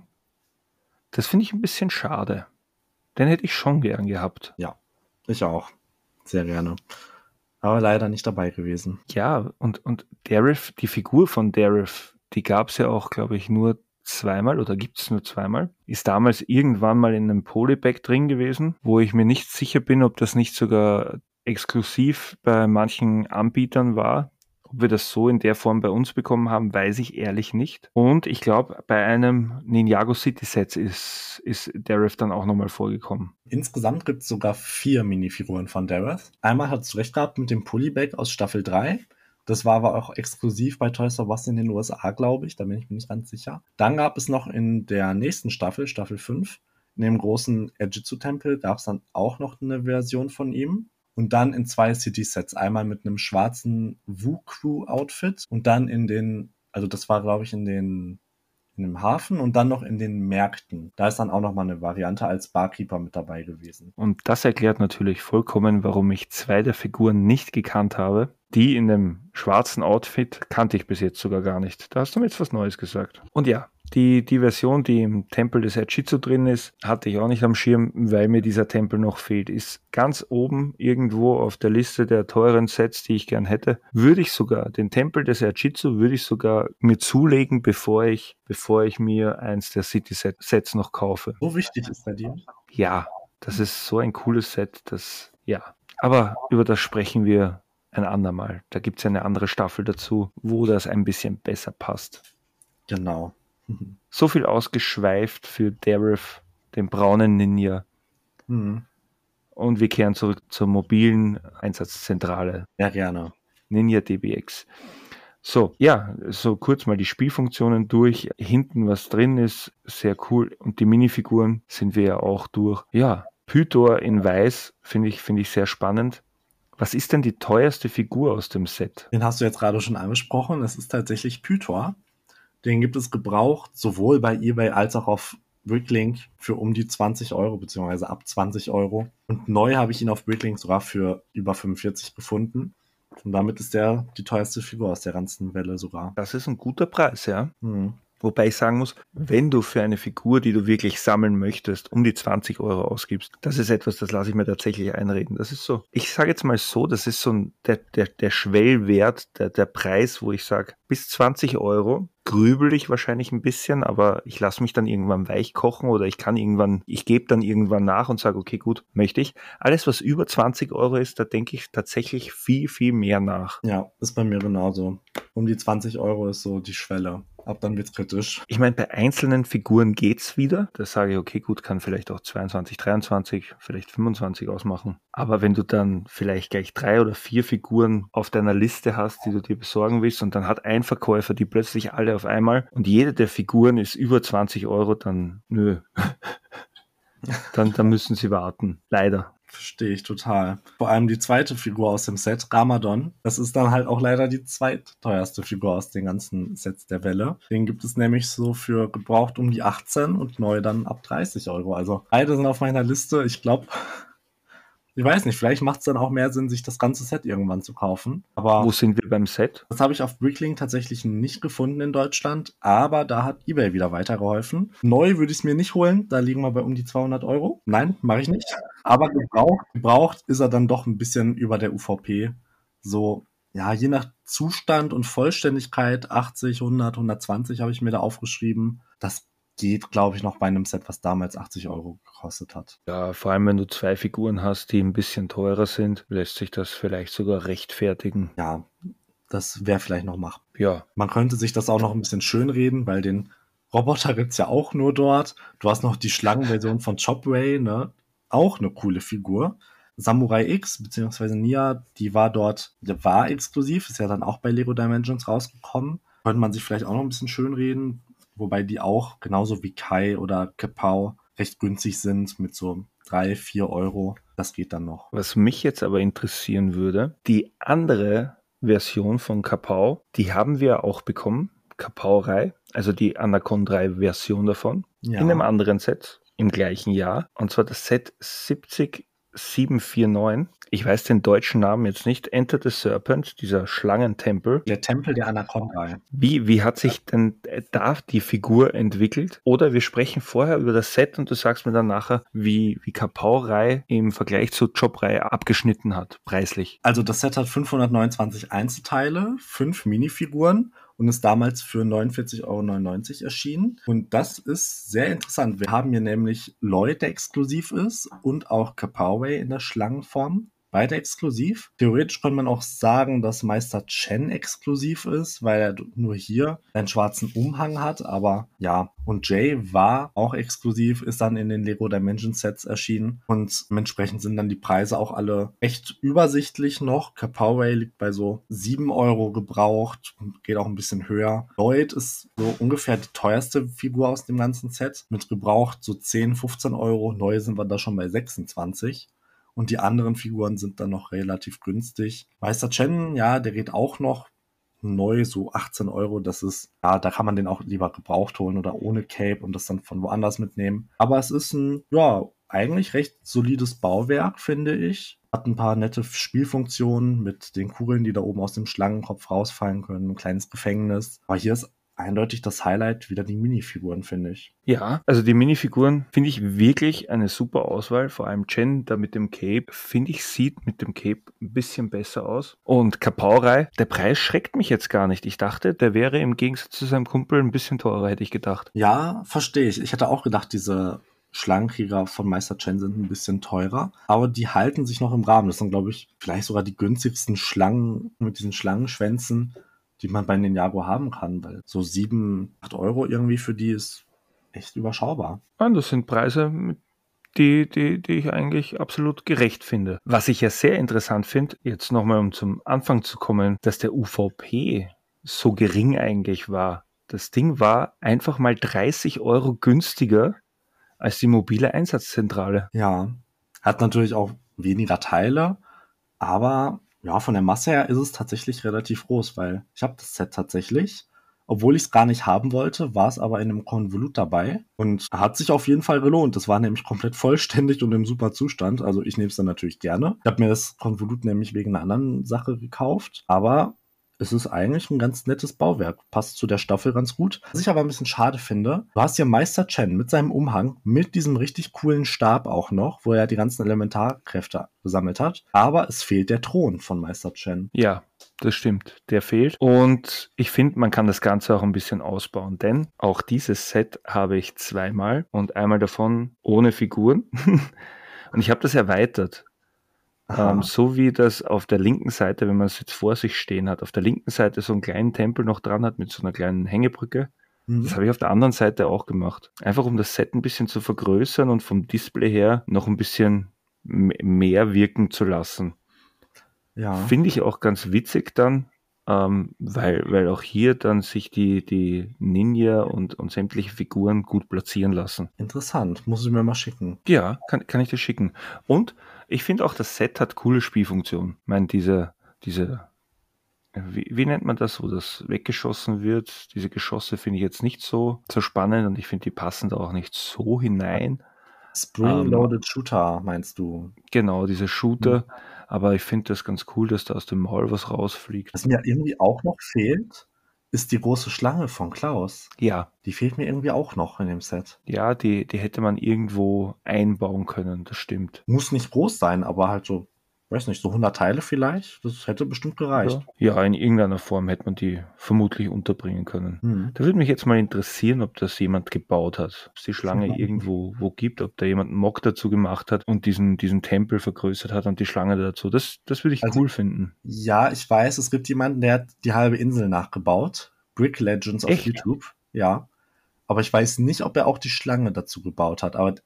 das finde ich ein bisschen schade. Den hätte ich schon gern gehabt. Ja, ich auch. Sehr gerne. Aber leider nicht dabei gewesen. Ja, und Dareth, die Figur von Dareth, die gab es ja auch, glaube ich, nur zweimal oder gibt es nur zweimal. Ist damals irgendwann mal in einem Polybag drin gewesen, wo ich mir nicht sicher bin, ob das nicht sogar exklusiv bei manchen Anbietern war. Ob wir das so in der Form bei uns bekommen haben, weiß ich ehrlich nicht. Und ich glaube, bei einem Ninjago City Set ist Dareth dann auch nochmal vorgekommen. Insgesamt gibt es sogar 4 Minifiguren von Dareth. Einmal hat es recht gehabt mit dem Polybag aus Staffel 3. Das war aber auch exklusiv bei Toys R Us in den USA, glaube ich. Da bin ich mir nicht ganz sicher. Dann gab es noch in der nächsten Staffel, Staffel 5, in dem großen Ejitsu-Tempel, gab es dann auch noch eine Version von ihm. Und dann in 2 City-Sets. Einmal mit einem schwarzen Wu-Crew-Outfit und dann in den, also das war, glaube ich, in dem Hafen und dann noch in den Märkten. Da ist dann auch noch mal eine Variante als Barkeeper mit dabei gewesen. Und das erklärt natürlich vollkommen, warum ich 2 der Figuren nicht gekannt habe. Die in dem schwarzen Outfit kannte ich bis jetzt sogar gar nicht. Da hast du mir jetzt was Neues gesagt. Und ja, die Version, die im Tempel des Ejitsu drin ist, hatte ich auch nicht am Schirm, weil mir dieser Tempel noch fehlt. Ist ganz oben irgendwo auf der Liste der teuren Sets, die ich gern hätte. Würde ich sogar, den Tempel des Ejitsu würde ich sogar mir zulegen, bevor ich mir eins der City-Sets noch kaufe. So wichtig ist er dir? Ja, das ist so ein cooles Set, ja. Aber über das sprechen wir ein andermal. Da gibt es eine andere Staffel dazu, wo das ein bisschen besser passt. Genau. So viel ausgeschweift für Dareth, den braunen Ninja. Mhm. Und wir kehren zurück zur mobilen Einsatzzentrale. Ja, gerne. Ninja DBX. So, ja, so kurz mal die Spielfunktionen durch. Hinten, was drin ist, sehr cool. Und die Minifiguren sind wir ja auch durch. Ja, Pythor in Weiß finde ich sehr spannend. Was ist denn die teuerste Figur aus dem Set? Den hast du jetzt gerade schon angesprochen. Es ist tatsächlich Pythor. Den gibt es gebraucht, sowohl bei eBay als auch auf Bricklink für um die 20 Euro, beziehungsweise ab 20 Euro. Und neu habe ich ihn auf Bricklink sogar für über 45 gefunden. Und damit ist der die teuerste Figur aus der ganzen Welle sogar. Das ist ein guter Preis, ja. Hm. Wobei ich sagen muss, wenn du für eine Figur, die du wirklich sammeln möchtest, um die 20 Euro ausgibst, das ist etwas, das lasse ich mir tatsächlich einreden. Das ist so, ich sage jetzt mal so, das ist so der Schwellwert, der Preis, wo ich sage, bis 20 Euro grübel ich wahrscheinlich ein bisschen, aber ich lasse mich dann irgendwann weich kochen oder ich gebe dann irgendwann nach und sage, okay, gut, möchte ich. Alles, was über 20 Euro ist, da denke ich tatsächlich viel, viel mehr nach. Ja, ist bei mir genauso. Um die 20 Euro ist so die Schwelle. Ab dann wird's kritisch. Ich meine, bei einzelnen Figuren geht's wieder. Da sage ich, okay, gut, kann vielleicht auch 22, 23, vielleicht 25 ausmachen. Aber wenn du dann vielleicht gleich 3 oder 4 Figuren auf deiner Liste hast, die du dir besorgen willst und dann hat ein Verkäufer die plötzlich alle auf einmal und jede der Figuren ist über 20 Euro, dann nö. dann müssen sie warten. Leider. Verstehe ich total. Vor allem die zweite Figur aus dem Set, Ramadan. Das ist dann halt auch leider die zweitteuerste Figur aus den ganzen Sets der Welle. Den gibt es nämlich so für gebraucht um die 18 und neu dann ab 30 Euro. Also beide sind auf meiner Liste. Ich glaube, Ich weiß nicht, vielleicht macht es dann auch mehr Sinn, sich das ganze Set irgendwann zu kaufen. Wo Aber sind wir beim Set? das habe ich auf Bricklink tatsächlich nicht gefunden in Deutschland. Aber da hat eBay wieder weitergeholfen. Neu würde ich es mir nicht holen. Da liegen wir bei um die 200 Euro. Nein, mache ich nicht. Aber gebraucht ist er dann doch ein bisschen über der UVP. So, ja, je nach Zustand und Vollständigkeit 80, 100, 120 habe ich mir da aufgeschrieben. Das geht, glaube ich, noch bei einem Set, was damals 80 Euro gekostet hat. Ja, vor allem wenn du 2 Figuren hast, die ein bisschen teurer sind, lässt sich das vielleicht sogar rechtfertigen. Ja, das wäre vielleicht noch machbar. Ja, Man könnte sich das auch noch ein bisschen schönreden, weil den Roboter gibt's ja auch nur dort. Du hast noch die Schlangenversion von Chopray, ne? Auch eine coole Figur. Samurai X beziehungsweise Nia, die war exklusiv, ist ja dann auch bei Lego Dimensions rausgekommen. Könnte man sich vielleicht auch noch ein bisschen schönreden, wobei die auch genauso wie Kai oder Kepau recht günstig sind mit so 3, 4 Euro. Das geht dann noch. was mich jetzt aber interessieren würde, die andere Version von Kapau, die haben wir auch bekommen, Kapau-Rei, also die Anacon 3 Version davon, Ja. in einem anderen Set im gleichen Jahr, und zwar das Set 70749. Ich weiß den deutschen Namen jetzt nicht. Enter the Serpent, dieser Schlangentempel. Der Tempel der Anaconda. Wie hat sich denn da die Figur entwickelt? Oder wir sprechen vorher über das Set und du sagst mir dann nachher, wie Kapau-Rei im Vergleich zu Chop-Rei abgeschnitten hat, preislich. Also das Set hat 529 Einzelteile, 5 Minifiguren und ist damals für 49,99 Euro erschienen. Und das ist sehr interessant. Wir haben hier nämlich Lloyd, der exklusiv ist, und auch Kapoway in der Schlangenform. Beide exklusiv. Theoretisch könnte man auch sagen, dass Meister Chen exklusiv ist, weil er nur hier einen schwarzen Umhang hat. Aber ja, und Jay war auch exklusiv, ist dann in den Lego Dimensions Sets erschienen. Und dementsprechend sind dann die Preise auch alle echt übersichtlich noch. Kapoway liegt bei so 7 Euro gebraucht, geht auch ein bisschen höher. Lloyd ist so ungefähr die teuerste Figur aus dem ganzen Set. Mit gebraucht so 10, 15 Euro. Neu sind wir da schon bei 26. Und die anderen Figuren sind dann noch relativ günstig. Meister Chen, ja, der geht auch noch neu, so 18 Euro. Das ist, ja, da kann man den auch lieber gebraucht holen oder ohne Cape und das dann von woanders mitnehmen. Aber es ist ein, ja, eigentlich recht solides Bauwerk, finde ich. Hat ein paar nette Spielfunktionen mit den Kugeln, die da oben aus dem Schlangenkopf rausfallen können. Ein kleines Gefängnis. Aber hier ist eindeutig das Highlight wieder die Minifiguren, finde ich. Ja, also die Minifiguren finde ich wirklich eine super Auswahl. Vor allem Chen da mit dem Cape, finde ich, sieht mit dem Cape ein bisschen besser aus. Und Kapaurai, der Preis schreckt mich jetzt gar nicht. Ich dachte, der wäre im Gegensatz zu seinem Kumpel ein bisschen teurer, hätte ich gedacht. Ja, verstehe ich. Ich hätte auch gedacht, diese Schlangenkrieger von Meister Chen sind ein bisschen teurer, aber die halten sich noch im Rahmen. Das sind, glaube ich, vielleicht sogar die günstigsten Schlangen mit diesen Schlangenschwänzen, die man bei Ninjago haben kann, weil so 7, 8 Euro irgendwie für die ist echt überschaubar. Ja, das sind Preise, die ich eigentlich absolut gerecht finde. Was ich ja sehr interessant finde, jetzt nochmal um zum Anfang zu kommen, dass der UVP so gering eigentlich war. Das Ding war einfach mal 30 Euro günstiger als die mobile Einsatzzentrale. Ja, hat natürlich auch weniger Teile, aber ja, von der Masse her ist es tatsächlich relativ groß, weil ich habe das Set tatsächlich. Obwohl ich es gar nicht haben wollte, war es aber in einem Konvolut dabei und hat sich auf jeden Fall gelohnt. Das war nämlich komplett vollständig und im super Zustand. Also ich nehme es dann natürlich gerne. Ich habe mir das Konvolut nämlich wegen einer anderen Sache gekauft, aber es ist eigentlich ein ganz nettes Bauwerk. Passt zu der Staffel ganz gut. Was ich aber ein bisschen schade finde, du hast hier Meister Chen mit seinem Umhang, mit diesem richtig coolen Stab auch noch, wo er die ganzen Elementarkräfte gesammelt hat. Aber es fehlt der Thron von Meister Chen. Ja, das stimmt. Der fehlt. Und ich finde, man kann das Ganze auch ein bisschen ausbauen, denn auch dieses Set habe ich zweimal und einmal davon ohne Figuren. Und ich habe das erweitert. So wie das auf der linken Seite, wenn man es jetzt vor sich stehen hat, auf der linken Seite so einen kleinen Tempel noch dran hat mit so einer kleinen Hängebrücke. Das habe ich auf der anderen Seite auch gemacht. Einfach um das Set ein bisschen zu vergrößern und vom Display her noch ein bisschen mehr wirken zu lassen. Ja. Finde ich auch ganz witzig dann, weil auch hier dann sich die Ninja und sämtliche Figuren gut platzieren lassen. Interessant, muss ich mir mal schicken. Ja, kann ich dir schicken. Und ich finde auch, das Set hat coole Spielfunktionen. Ich meine, wie nennt man das, wo das weggeschossen wird? Diese Geschosse finde ich jetzt nicht so spannend und ich finde, die passen da auch nicht so hinein. Spring-Loaded Shooter, meinst du? Genau, diese Shooter. Aber ich finde das ganz cool, dass da aus dem Maul was rausfliegt. Was mir irgendwie auch noch fehlt, ist die große Schlange von Klaus. Ja, Die fehlt mir irgendwie auch noch in dem Set. ja, die hätte man irgendwo einbauen können, das stimmt. Muss nicht groß sein, aber halt so, weiß nicht, so 100 Teile vielleicht. Das hätte bestimmt gereicht. Ja, in irgendeiner Form hätte man die vermutlich unterbringen können. Da würde mich jetzt mal interessieren, ob das jemand gebaut hat. Ob es die Schlange irgendwo gibt, ob da jemand einen Mock dazu gemacht hat und diesen Tempel vergrößert hat und die Schlange dazu. Das würde ich cool finden. Ja, ich weiß, es gibt jemanden, der hat die halbe Insel nachgebaut. Brick Legends auf Echt? YouTube. Ja. Aber ich weiß nicht, ob er auch die Schlange dazu gebaut hat. Aber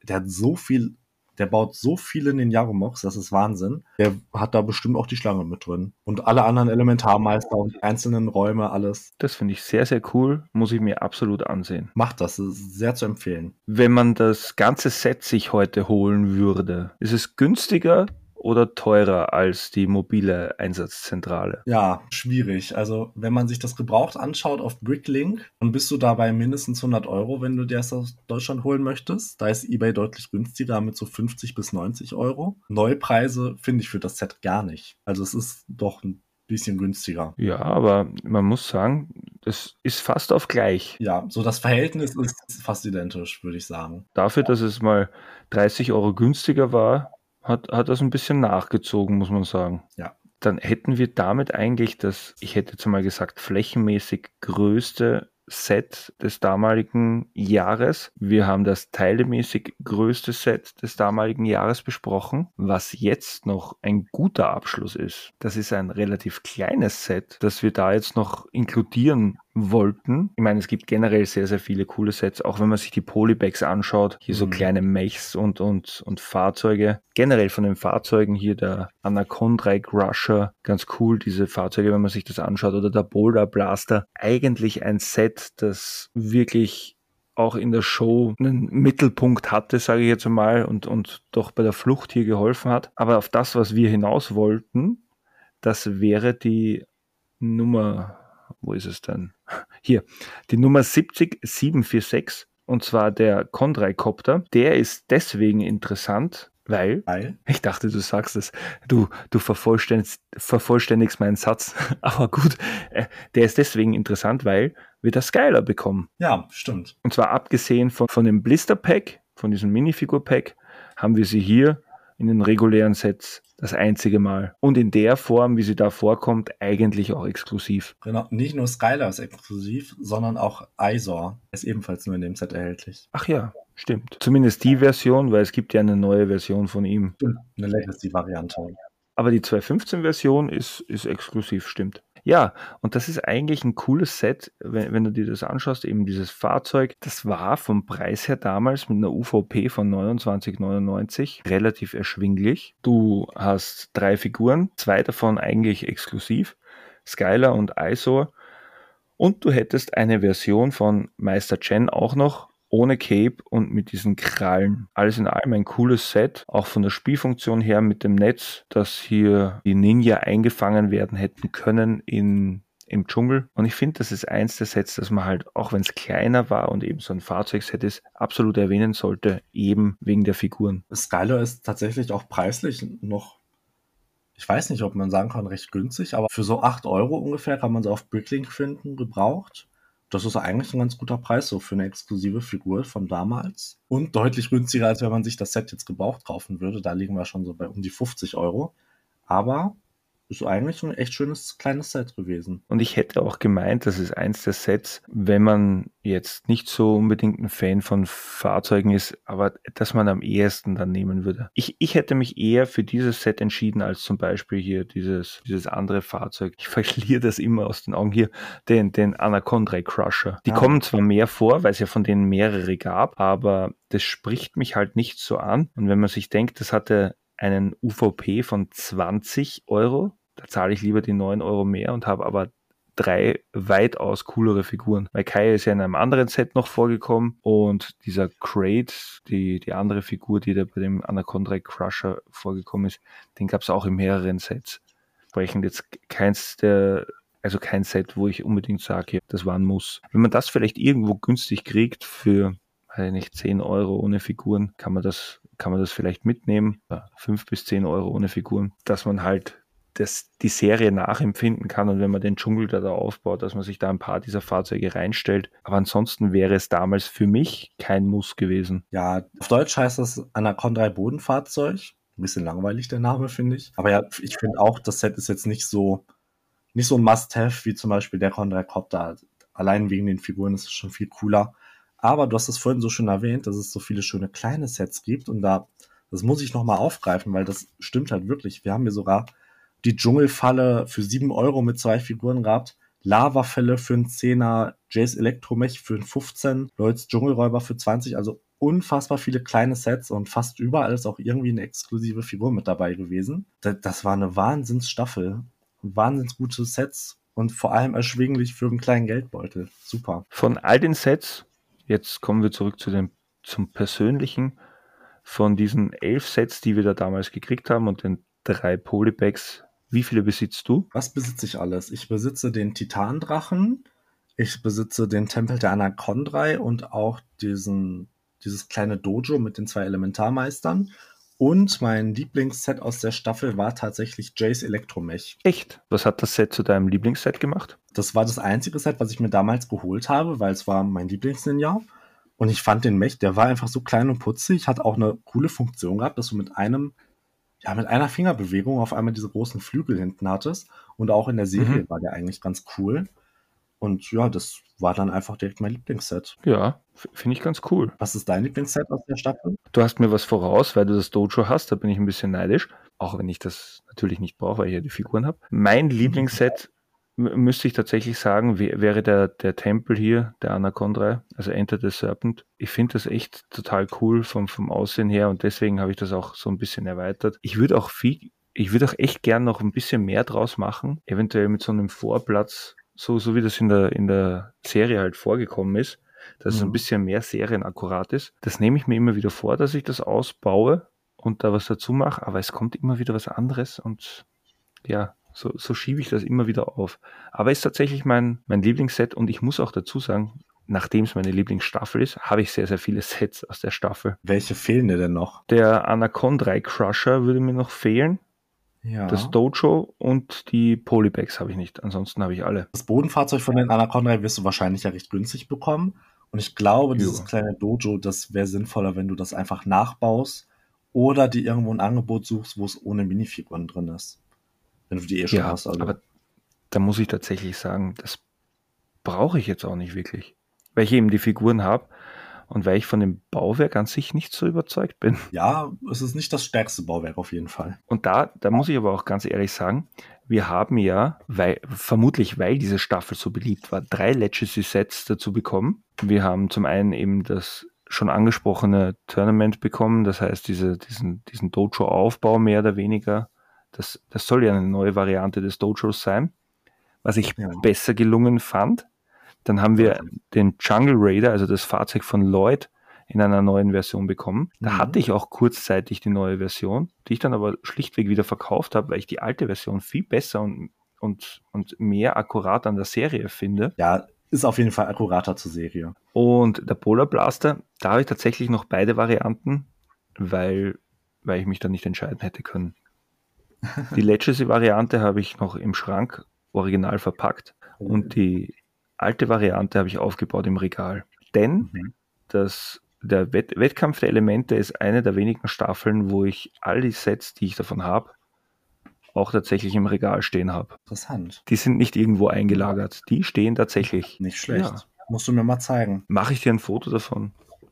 der baut so viele Ninjago-Mobs, das ist Wahnsinn. Der hat da bestimmt auch die Schlange mit drin. Und alle anderen Elementarmeister und die einzelnen Räume, alles. Das finde ich sehr, sehr cool. Muss ich mir absolut ansehen. Macht das ist sehr zu empfehlen. Wenn man das ganze Set sich heute holen würde, ist es günstiger oder teurer als die mobile Einsatzzentrale? Ja, schwierig. Also, wenn man sich das gebraucht anschaut auf Bricklink, dann bist du dabei mindestens 100 €, wenn du dir das aus Deutschland holen möchtest. Da ist eBay deutlich günstiger mit so 50 bis 90 €. Neupreise finde ich für das Set gar nicht. Also, es ist doch ein bisschen günstiger. Ja, aber man muss sagen, das ist fast auf gleich. Ja, so das Verhältnis ist fast identisch, würde ich sagen. Dafür, dass es mal 30 € günstiger war, hat das ein bisschen nachgezogen, muss man sagen. Ja. Dann hätten wir damit eigentlich ich hätte jetzt mal gesagt, flächenmäßig größte Set des damaligen Jahres. Wir haben das teilemäßig größte Set des damaligen Jahres besprochen. Was jetzt noch ein guter Abschluss ist, das ist ein relativ kleines Set, das wir da jetzt noch inkludieren wollten. Ich meine, es gibt generell sehr, sehr viele coole Sets, auch wenn man sich die Polybags anschaut, hier so kleine Mechs und Fahrzeuge. Generell von den Fahrzeugen hier der Anaconda Crusher, ganz cool, diese Fahrzeuge, wenn man sich das anschaut, oder der Boulder Blaster. Eigentlich ein Set, das wirklich auch in der Show einen Mittelpunkt hatte, sage ich jetzt einmal, und doch bei der Flucht hier geholfen hat. Aber auf das, was wir hinaus wollten, das wäre die Nummer, wo ist es denn? Hier, die Nummer 70746, und zwar der Condricopter. Der ist deswegen interessant, weil, ich dachte, du sagst es, du vervollständigst meinen Satz, aber gut, der ist deswegen interessant, weil wir das Skylar bekommen. Ja, stimmt. Und zwar abgesehen von dem Blister Pack, von diesem Minifigur Pack, haben wir sie hier in den regulären Sets das einzige Mal. Und in der Form, wie sie da vorkommt, eigentlich auch exklusiv. Genau, nicht nur Skylar ist exklusiv, sondern auch Izor ist ebenfalls nur in dem Set erhältlich. Ach ja, stimmt. Zumindest die Version, weil es gibt ja eine neue Version von ihm. Stimmt, eine Legacy-Variante. Aber die 2.15-Version ist exklusiv, stimmt. Ja, und das ist eigentlich ein cooles Set, wenn du dir das anschaust, eben dieses Fahrzeug. Das war vom Preis her damals mit einer UVP von 29,99 relativ erschwinglich. Du hast 3 Figuren, 2 davon eigentlich exklusiv, Skylar und Izor. Und du hättest eine Version von Meister Chen auch noch, ohne Cape und mit diesen Krallen. Alles in allem ein cooles Set, auch von der Spielfunktion her mit dem Netz, dass hier die Ninja eingefangen werden hätten können im Dschungel. Und ich finde, das ist eins der Sets, das man halt, auch wenn es kleiner war und eben so ein Fahrzeugset ist, absolut erwähnen sollte, eben wegen der Figuren. Skylar ist tatsächlich auch preislich noch, ich weiß nicht, ob man sagen kann, recht günstig, aber für so 8 € ungefähr kann man sie auf Bricklink finden, gebraucht. Das ist eigentlich ein ganz guter Preis so für eine exklusive Figur von damals. Und deutlich günstiger, als wenn man sich das Set jetzt gebraucht kaufen würde. Da liegen wir schon so bei um die 50 €. Aber ist eigentlich ein echt schönes kleines Set gewesen. Und ich hätte auch gemeint, das ist eins der Sets, wenn man jetzt nicht so unbedingt ein Fan von Fahrzeugen ist, aber dass man am ehesten dann nehmen würde. Ich hätte mich eher für dieses Set entschieden, als zum Beispiel hier dieses andere Fahrzeug. Ich verliere das immer aus den Augen hier, den Anaconda Crusher. Die kommen zwar mehr vor, weil es ja von denen mehrere gab, aber das spricht mich halt nicht so an. Und wenn man sich denkt, das hatte einen UVP von 20 €, da zahle ich lieber die 9 € mehr und habe aber 3 weitaus coolere Figuren. Weil Kai ist ja in einem anderen Set noch vorgekommen und dieser Crate, die andere Figur, die da bei dem Anaconda Crusher vorgekommen ist, den gab es auch in mehreren Sets. Entsprechend jetzt kein Set, wo ich unbedingt sage, das war ein Muss. Wenn man das vielleicht irgendwo günstig kriegt für weiß nicht, 10 Euro ohne Figuren, kann man das vielleicht mitnehmen. Ja, 5 bis 10 Euro ohne Figuren, dass man halt die Serie nachempfinden kann und wenn man den Dschungel da aufbaut, dass man sich da ein paar dieser Fahrzeuge reinstellt. Aber ansonsten wäre es damals für mich kein Muss gewesen. Ja, auf Deutsch heißt das Anacon 3 Bodenfahrzeug. Ein bisschen langweilig der Name, finde ich. Aber ja, ich finde auch, das Set ist jetzt nicht so ein Must-Have wie zum Beispiel der Con 3 Copter. Allein wegen den Figuren ist es schon viel cooler. Aber du hast es vorhin so schön erwähnt, dass es so viele schöne kleine Sets gibt und das muss ich nochmal aufgreifen, weil das stimmt halt wirklich. Wir haben hier sogar die Dschungelfalle für 7 Euro mit 2 Figuren gehabt, Lavafälle für einen 10er, Jace Elektromech für einen 15, Lloyds Dschungelräuber für 20, also unfassbar viele kleine Sets und fast überall ist auch irgendwie eine exklusive Figur mit dabei gewesen. Das war eine Wahnsinnsstaffel. Wahnsinns gute Sets und vor allem erschwinglich für einen kleinen Geldbeutel. Super. Von all den Sets, jetzt kommen wir zurück zum Persönlichen, von diesen 11 Sets, die wir da damals gekriegt haben und den 3 Polypacks, wie viele besitzt du? Was besitze ich alles? Ich besitze den Titandrachen, ich besitze den Tempel der Anacon 3 und auch dieses kleine Dojo mit den 2 Elementarmeistern. Und mein Lieblingsset aus der Staffel war tatsächlich Jace Elektromech. Echt? Was hat das Set zu deinem Lieblingsset gemacht? Das war das einzige Set, was ich mir damals geholt habe, weil es war mein Lieblingsninja. Und ich fand den Mech, der war einfach so klein und putzig, hat auch eine coole Funktion gehabt, dass du mit einer Fingerbewegung auf einmal diese großen Flügel hinten hattest. Und auch in der Serie war der eigentlich ganz cool. Und ja, das war dann einfach direkt mein Lieblingsset. Ja, finde ich ganz cool. Was ist dein Lieblingsset aus der Staffel? Du hast mir was voraus, weil du das Dojo hast, da bin ich ein bisschen neidisch. Auch wenn ich das natürlich nicht brauche, weil ich ja die Figuren habe. Mein Lieblingsset, müsste ich tatsächlich sagen, wäre der Tempel hier, der Anacon 3, also Enter the Serpent. Ich finde das echt total cool vom Aussehen her und deswegen habe ich das auch so ein bisschen erweitert. Ich würde auch echt gern noch ein bisschen mehr draus machen, eventuell mit so einem Vorplatz, so wie das in der Serie halt vorgekommen ist, dass es ein bisschen mehr serienakkurat ist. Das nehme ich mir immer wieder vor, dass ich das ausbaue und da was dazu mache, aber es kommt immer wieder was anderes und ja, so schiebe ich das immer wieder auf. Aber ist tatsächlich mein Lieblingsset und ich muss auch dazu sagen, nachdem es meine Lieblingsstaffel ist, habe ich sehr, sehr viele Sets aus der Staffel. Welche fehlen dir denn noch? Der Anacon 3 Crusher würde mir noch fehlen. Ja. Das Dojo und die Polypacks habe ich nicht. Ansonsten habe ich alle. Das Bodenfahrzeug von den Anacon 3 wirst du wahrscheinlich ja recht günstig bekommen. Und ich glaube, dieses kleine Dojo, das wäre sinnvoller, wenn du das einfach nachbaust oder dir irgendwo ein Angebot suchst, wo es ohne Minifiguren drin ist. Wenn du die schon hast. Also. Aber da muss ich tatsächlich sagen, das brauche ich jetzt auch nicht wirklich. Weil ich eben die Figuren habe und weil ich von dem Bauwerk an sich nicht so überzeugt bin. Ja, es ist nicht das stärkste Bauwerk auf jeden Fall. Und da muss ich aber auch ganz ehrlich sagen, wir haben ja, vermutlich weil diese Staffel so beliebt war, 3 Legacy-Sets dazu bekommen. Wir haben zum einen eben das schon angesprochene Tournament bekommen, das heißt diesen Dojo-Aufbau mehr oder weniger. Das soll ja eine neue Variante des Dojos sein, was ich besser gelungen fand. Dann haben wir den Jungle Raider, also das Fahrzeug von Lloyd, in einer neuen Version bekommen. Da hatte ich auch kurzzeitig die neue Version, die ich dann aber schlichtweg wieder verkauft habe, weil ich die alte Version viel besser und mehr akkurat an der Serie finde. Ja, ist auf jeden Fall akkurater zur Serie. Und der Polar Blaster, da habe ich tatsächlich noch beide Varianten, weil ich mich dann nicht entscheiden hätte können. Die Legacy-Variante habe ich noch im Schrank original verpackt und die alte Variante habe ich aufgebaut im Regal. Denn der Wettkampf der Elemente ist eine der wenigen Staffeln, wo ich all die Sets, die ich davon habe, auch tatsächlich im Regal stehen habe. Interessant. Die sind nicht irgendwo eingelagert. Die stehen tatsächlich. Nicht schlecht. Ja. Musst du mir mal zeigen. Mache ich dir ein Foto davon.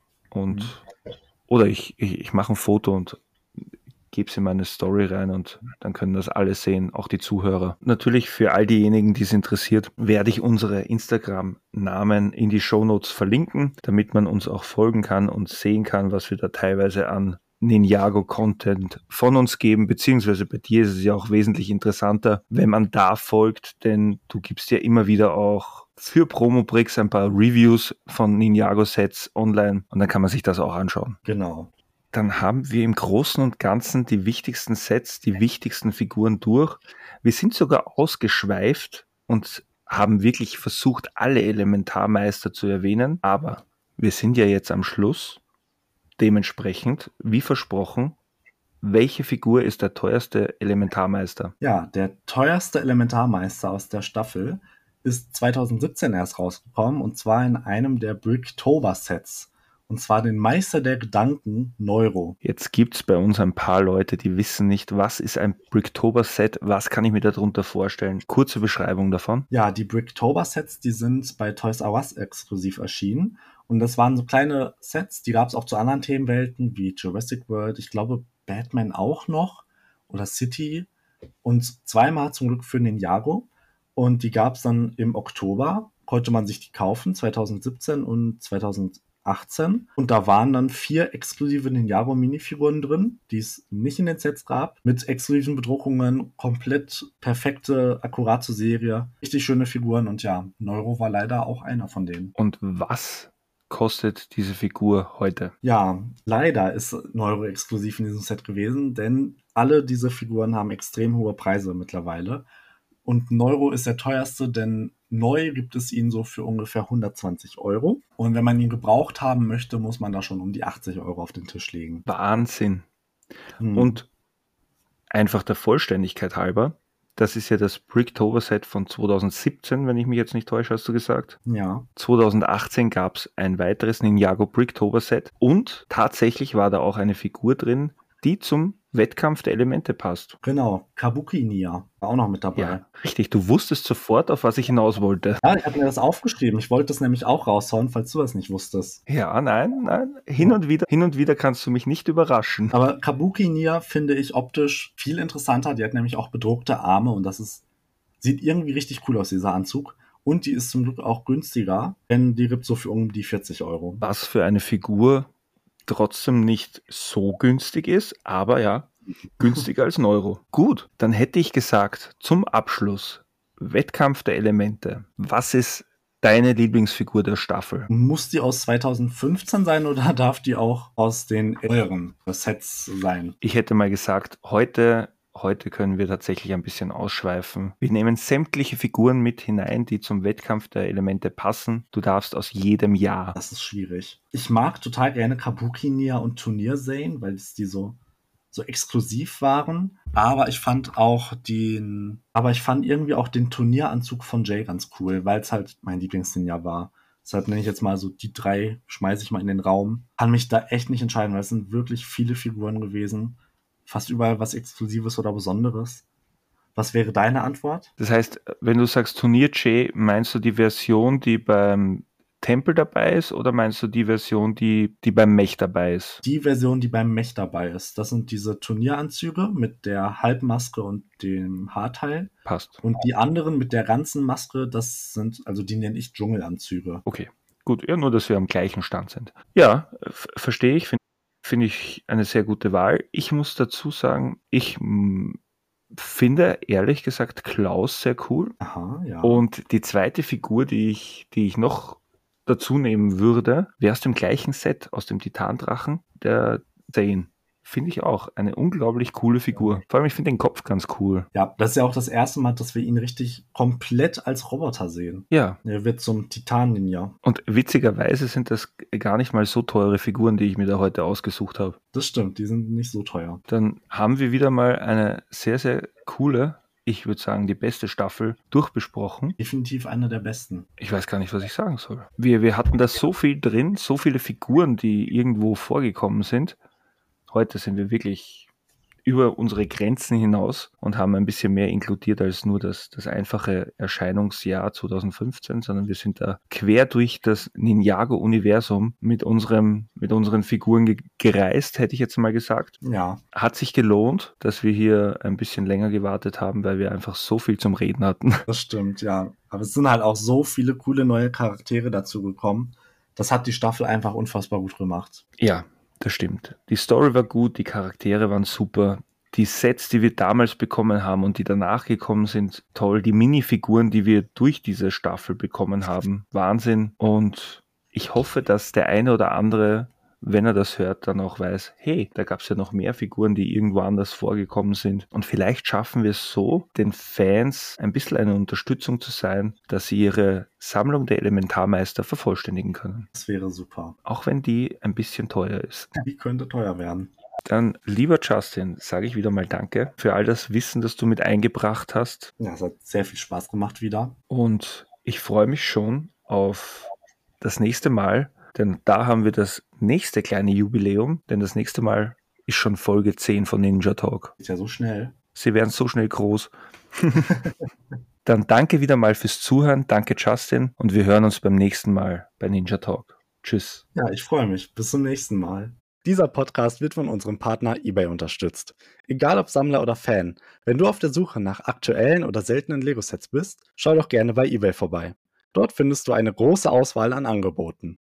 Oder ich mache ein Foto und gebe es in meine Story rein und dann können das alle sehen, auch die Zuhörer. Natürlich für all diejenigen, die es interessiert, werde ich unsere Instagram-Namen in die Shownotes verlinken, damit man uns auch folgen kann und sehen kann, was wir da teilweise an Ninjago-Content von uns geben, beziehungsweise bei dir ist es ja auch wesentlich interessanter, wenn man da folgt, denn du gibst ja immer wieder auch für Promobricks ein paar Reviews von Ninjago-Sets online und dann kann man sich das auch anschauen. Genau. Dann haben wir im Großen und Ganzen die wichtigsten Sets, die wichtigsten Figuren durch. Wir sind sogar ausgeschweift und haben wirklich versucht, alle Elementarmeister zu erwähnen, aber Wir sind ja jetzt am Schluss. Dementsprechend, wie versprochen, welche Figur ist der teuerste Elementarmeister? Ja, der teuerste Elementarmeister aus der Staffel ist 2017 erst rausgekommen, und zwar in einem der Bricktober-Sets. Und zwar den Meister der Gedanken, Neuro. Jetzt gibt es bei uns ein paar Leute, die wissen nicht, was ist ein Bricktober-Set, was kann ich mir darunter vorstellen? Kurze Beschreibung davon. Ja, die Bricktober-Sets, die sind bei Toys R Us exklusiv erschienen. Und das waren so kleine Sets, die gab es auch zu anderen Themenwelten, wie Jurassic World, ich glaube Batman auch noch, oder City. Und zweimal zum Glück für Ninjago. Und die gab es dann im Oktober, konnte man sich die kaufen, 2017 und 2018. Und da waren dann 4 exklusive Ninjago-Minifiguren drin, die es nicht in den Sets gab, mit exklusiven Bedruckungen, komplett perfekte, akkurate Serie, richtig schöne Figuren. Und ja, Neuro war leider auch einer von denen. Und was kostet diese Figur heute? Ja, leider ist Neuro exklusiv in diesem Set gewesen, denn alle diese Figuren haben extrem hohe Preise mittlerweile. Und Neuro ist der teuerste, denn neu gibt es ihn so für ungefähr 120 Euro. Und wenn man ihn gebraucht haben möchte, muss man da schon um die 80 Euro auf den Tisch legen. Wahnsinn. Und einfach der Vollständigkeit halber, das ist ja das Bricktober-Set von 2017, wenn ich mich jetzt nicht täusche, hast du gesagt. Ja. 2018 gab es ein weiteres Ninjago Bricktober-Set und tatsächlich war da auch eine Figur drin, die zum Wettkampf der Elemente passt. Genau, Kabuki Nia war auch noch mit dabei. Ja, richtig, du wusstest sofort, auf was ich hinaus wollte. Ja, ich habe mir das aufgeschrieben. Ich wollte das nämlich auch raushauen, falls du das nicht wusstest. Ja, nein, hin und wieder kannst du mich nicht überraschen. Aber Kabuki Nia finde ich optisch viel interessanter. Die hat nämlich auch bedruckte Arme und sieht irgendwie richtig cool aus, dieser Anzug. Und die ist zum Glück auch günstiger, denn die gibt so für um die 40 Euro. Was für eine Figur trotzdem nicht so günstig ist, aber ja, günstiger als Neuro. Gut, dann hätte ich gesagt, zum Abschluss, Wettkampf der Elemente. Was ist deine Lieblingsfigur der Staffel? Muss die aus 2015 sein oder darf die auch aus den neueren Sets sein? Ich hätte mal gesagt, heute können wir tatsächlich ein bisschen ausschweifen. Wir nehmen sämtliche Figuren mit hinein, die zum Wettkampf der Elemente passen. Du darfst aus jedem Jahr. Das ist schwierig. Ich mag total gerne Kabuki Nia und Turnier Zane, weil es die so exklusiv waren. Aber ich fand irgendwie auch den Turnieranzug von Jay ganz cool, weil es halt mein Lieblingsninja war. Deshalb nenne ich jetzt mal so die 3, schmeiße ich mal in den Raum. Kann mich da echt nicht entscheiden, weil es sind wirklich viele Figuren gewesen. Fast überall was Exklusives oder Besonderes. Was wäre deine Antwort? Das heißt, wenn du sagst Turnier J, meinst du die Version, die beim Tempel dabei ist, oder meinst du die Version, die beim Mech dabei ist? Die Version, die beim Mech dabei ist. Das sind diese Turnieranzüge mit der Halbmaske und dem Haarteil. Passt. Und die anderen mit der ganzen Maske, die nenne ich Dschungelanzüge. Okay, gut. Ja, nur, dass wir am gleichen Stand sind. Ja, verstehe ich. Finde ich eine sehr gute Wahl. Ich muss dazu sagen, ich finde ehrlich gesagt Klaus sehr cool. Aha, ja. Und die zweite Figur, die ich noch dazu nehmen würde, wäre aus dem gleichen Set, aus dem Titandrachen, der Zane. Finde ich auch eine unglaublich coole Figur. Vor allem, ich finde den Kopf ganz cool. Ja, das ist ja auch das erste Mal, dass wir ihn richtig komplett als Roboter sehen. Ja. Er wird zum Titan-Ninja. Und witzigerweise sind das gar nicht mal so teure Figuren, die ich mir da heute ausgesucht habe. Das stimmt, die sind nicht so teuer. Dann haben wir wieder mal eine sehr, sehr coole, ich würde sagen, die beste Staffel durchbesprochen. Definitiv eine der besten. Ich weiß gar nicht, was ich sagen soll. Wir hatten da so viel drin, so viele Figuren, die irgendwo vorgekommen sind. Heute sind wir wirklich über unsere Grenzen hinaus und haben ein bisschen mehr inkludiert als nur das einfache Erscheinungsjahr 2015, sondern wir sind da quer durch das Ninjago-Universum mit unseren Figuren gereist, hätte ich jetzt mal gesagt. Ja. Hat sich gelohnt, dass wir hier ein bisschen länger gewartet haben, weil wir einfach so viel zum Reden hatten. Das stimmt, ja. Aber es sind halt auch so viele coole neue Charaktere dazu gekommen. Das hat die Staffel einfach unfassbar gut gemacht. Ja. Das stimmt. Die Story war gut, die Charaktere waren super. Die Sets, die wir damals bekommen haben und die danach gekommen sind, toll. Die Minifiguren, die wir durch diese Staffel bekommen haben, Wahnsinn. Und ich hoffe, dass der eine oder andere wenn er das hört, dann auch weiß, hey, da gab es ja noch mehr Figuren, die irgendwo anders vorgekommen sind. Und vielleicht schaffen wir es so, den Fans ein bisschen eine Unterstützung zu sein, dass sie ihre Sammlung der Elementarmeister vervollständigen können. Das wäre super. Auch wenn die ein bisschen teuer ist. Die könnte teuer werden. Dann, lieber Justin, sage ich wieder mal Danke für all das Wissen, das du mit eingebracht hast. Ja, es hat sehr viel Spaß gemacht wieder. Und ich freue mich schon auf das nächste Mal, denn da haben wir das nächste kleine Jubiläum, denn das nächste Mal ist schon Folge 10 von Ninja Talk. Ist ja so schnell. Sie werden so schnell groß. Dann danke wieder mal fürs Zuhören, danke Justin und wir hören uns beim nächsten Mal bei Ninja Talk. Tschüss. Ja, ich freue mich. Bis zum nächsten Mal. Dieser Podcast wird von unserem Partner eBay unterstützt. Egal ob Sammler oder Fan, wenn du auf der Suche nach aktuellen oder seltenen Lego-Sets bist, schau doch gerne bei eBay vorbei. Dort findest du eine große Auswahl an Angeboten.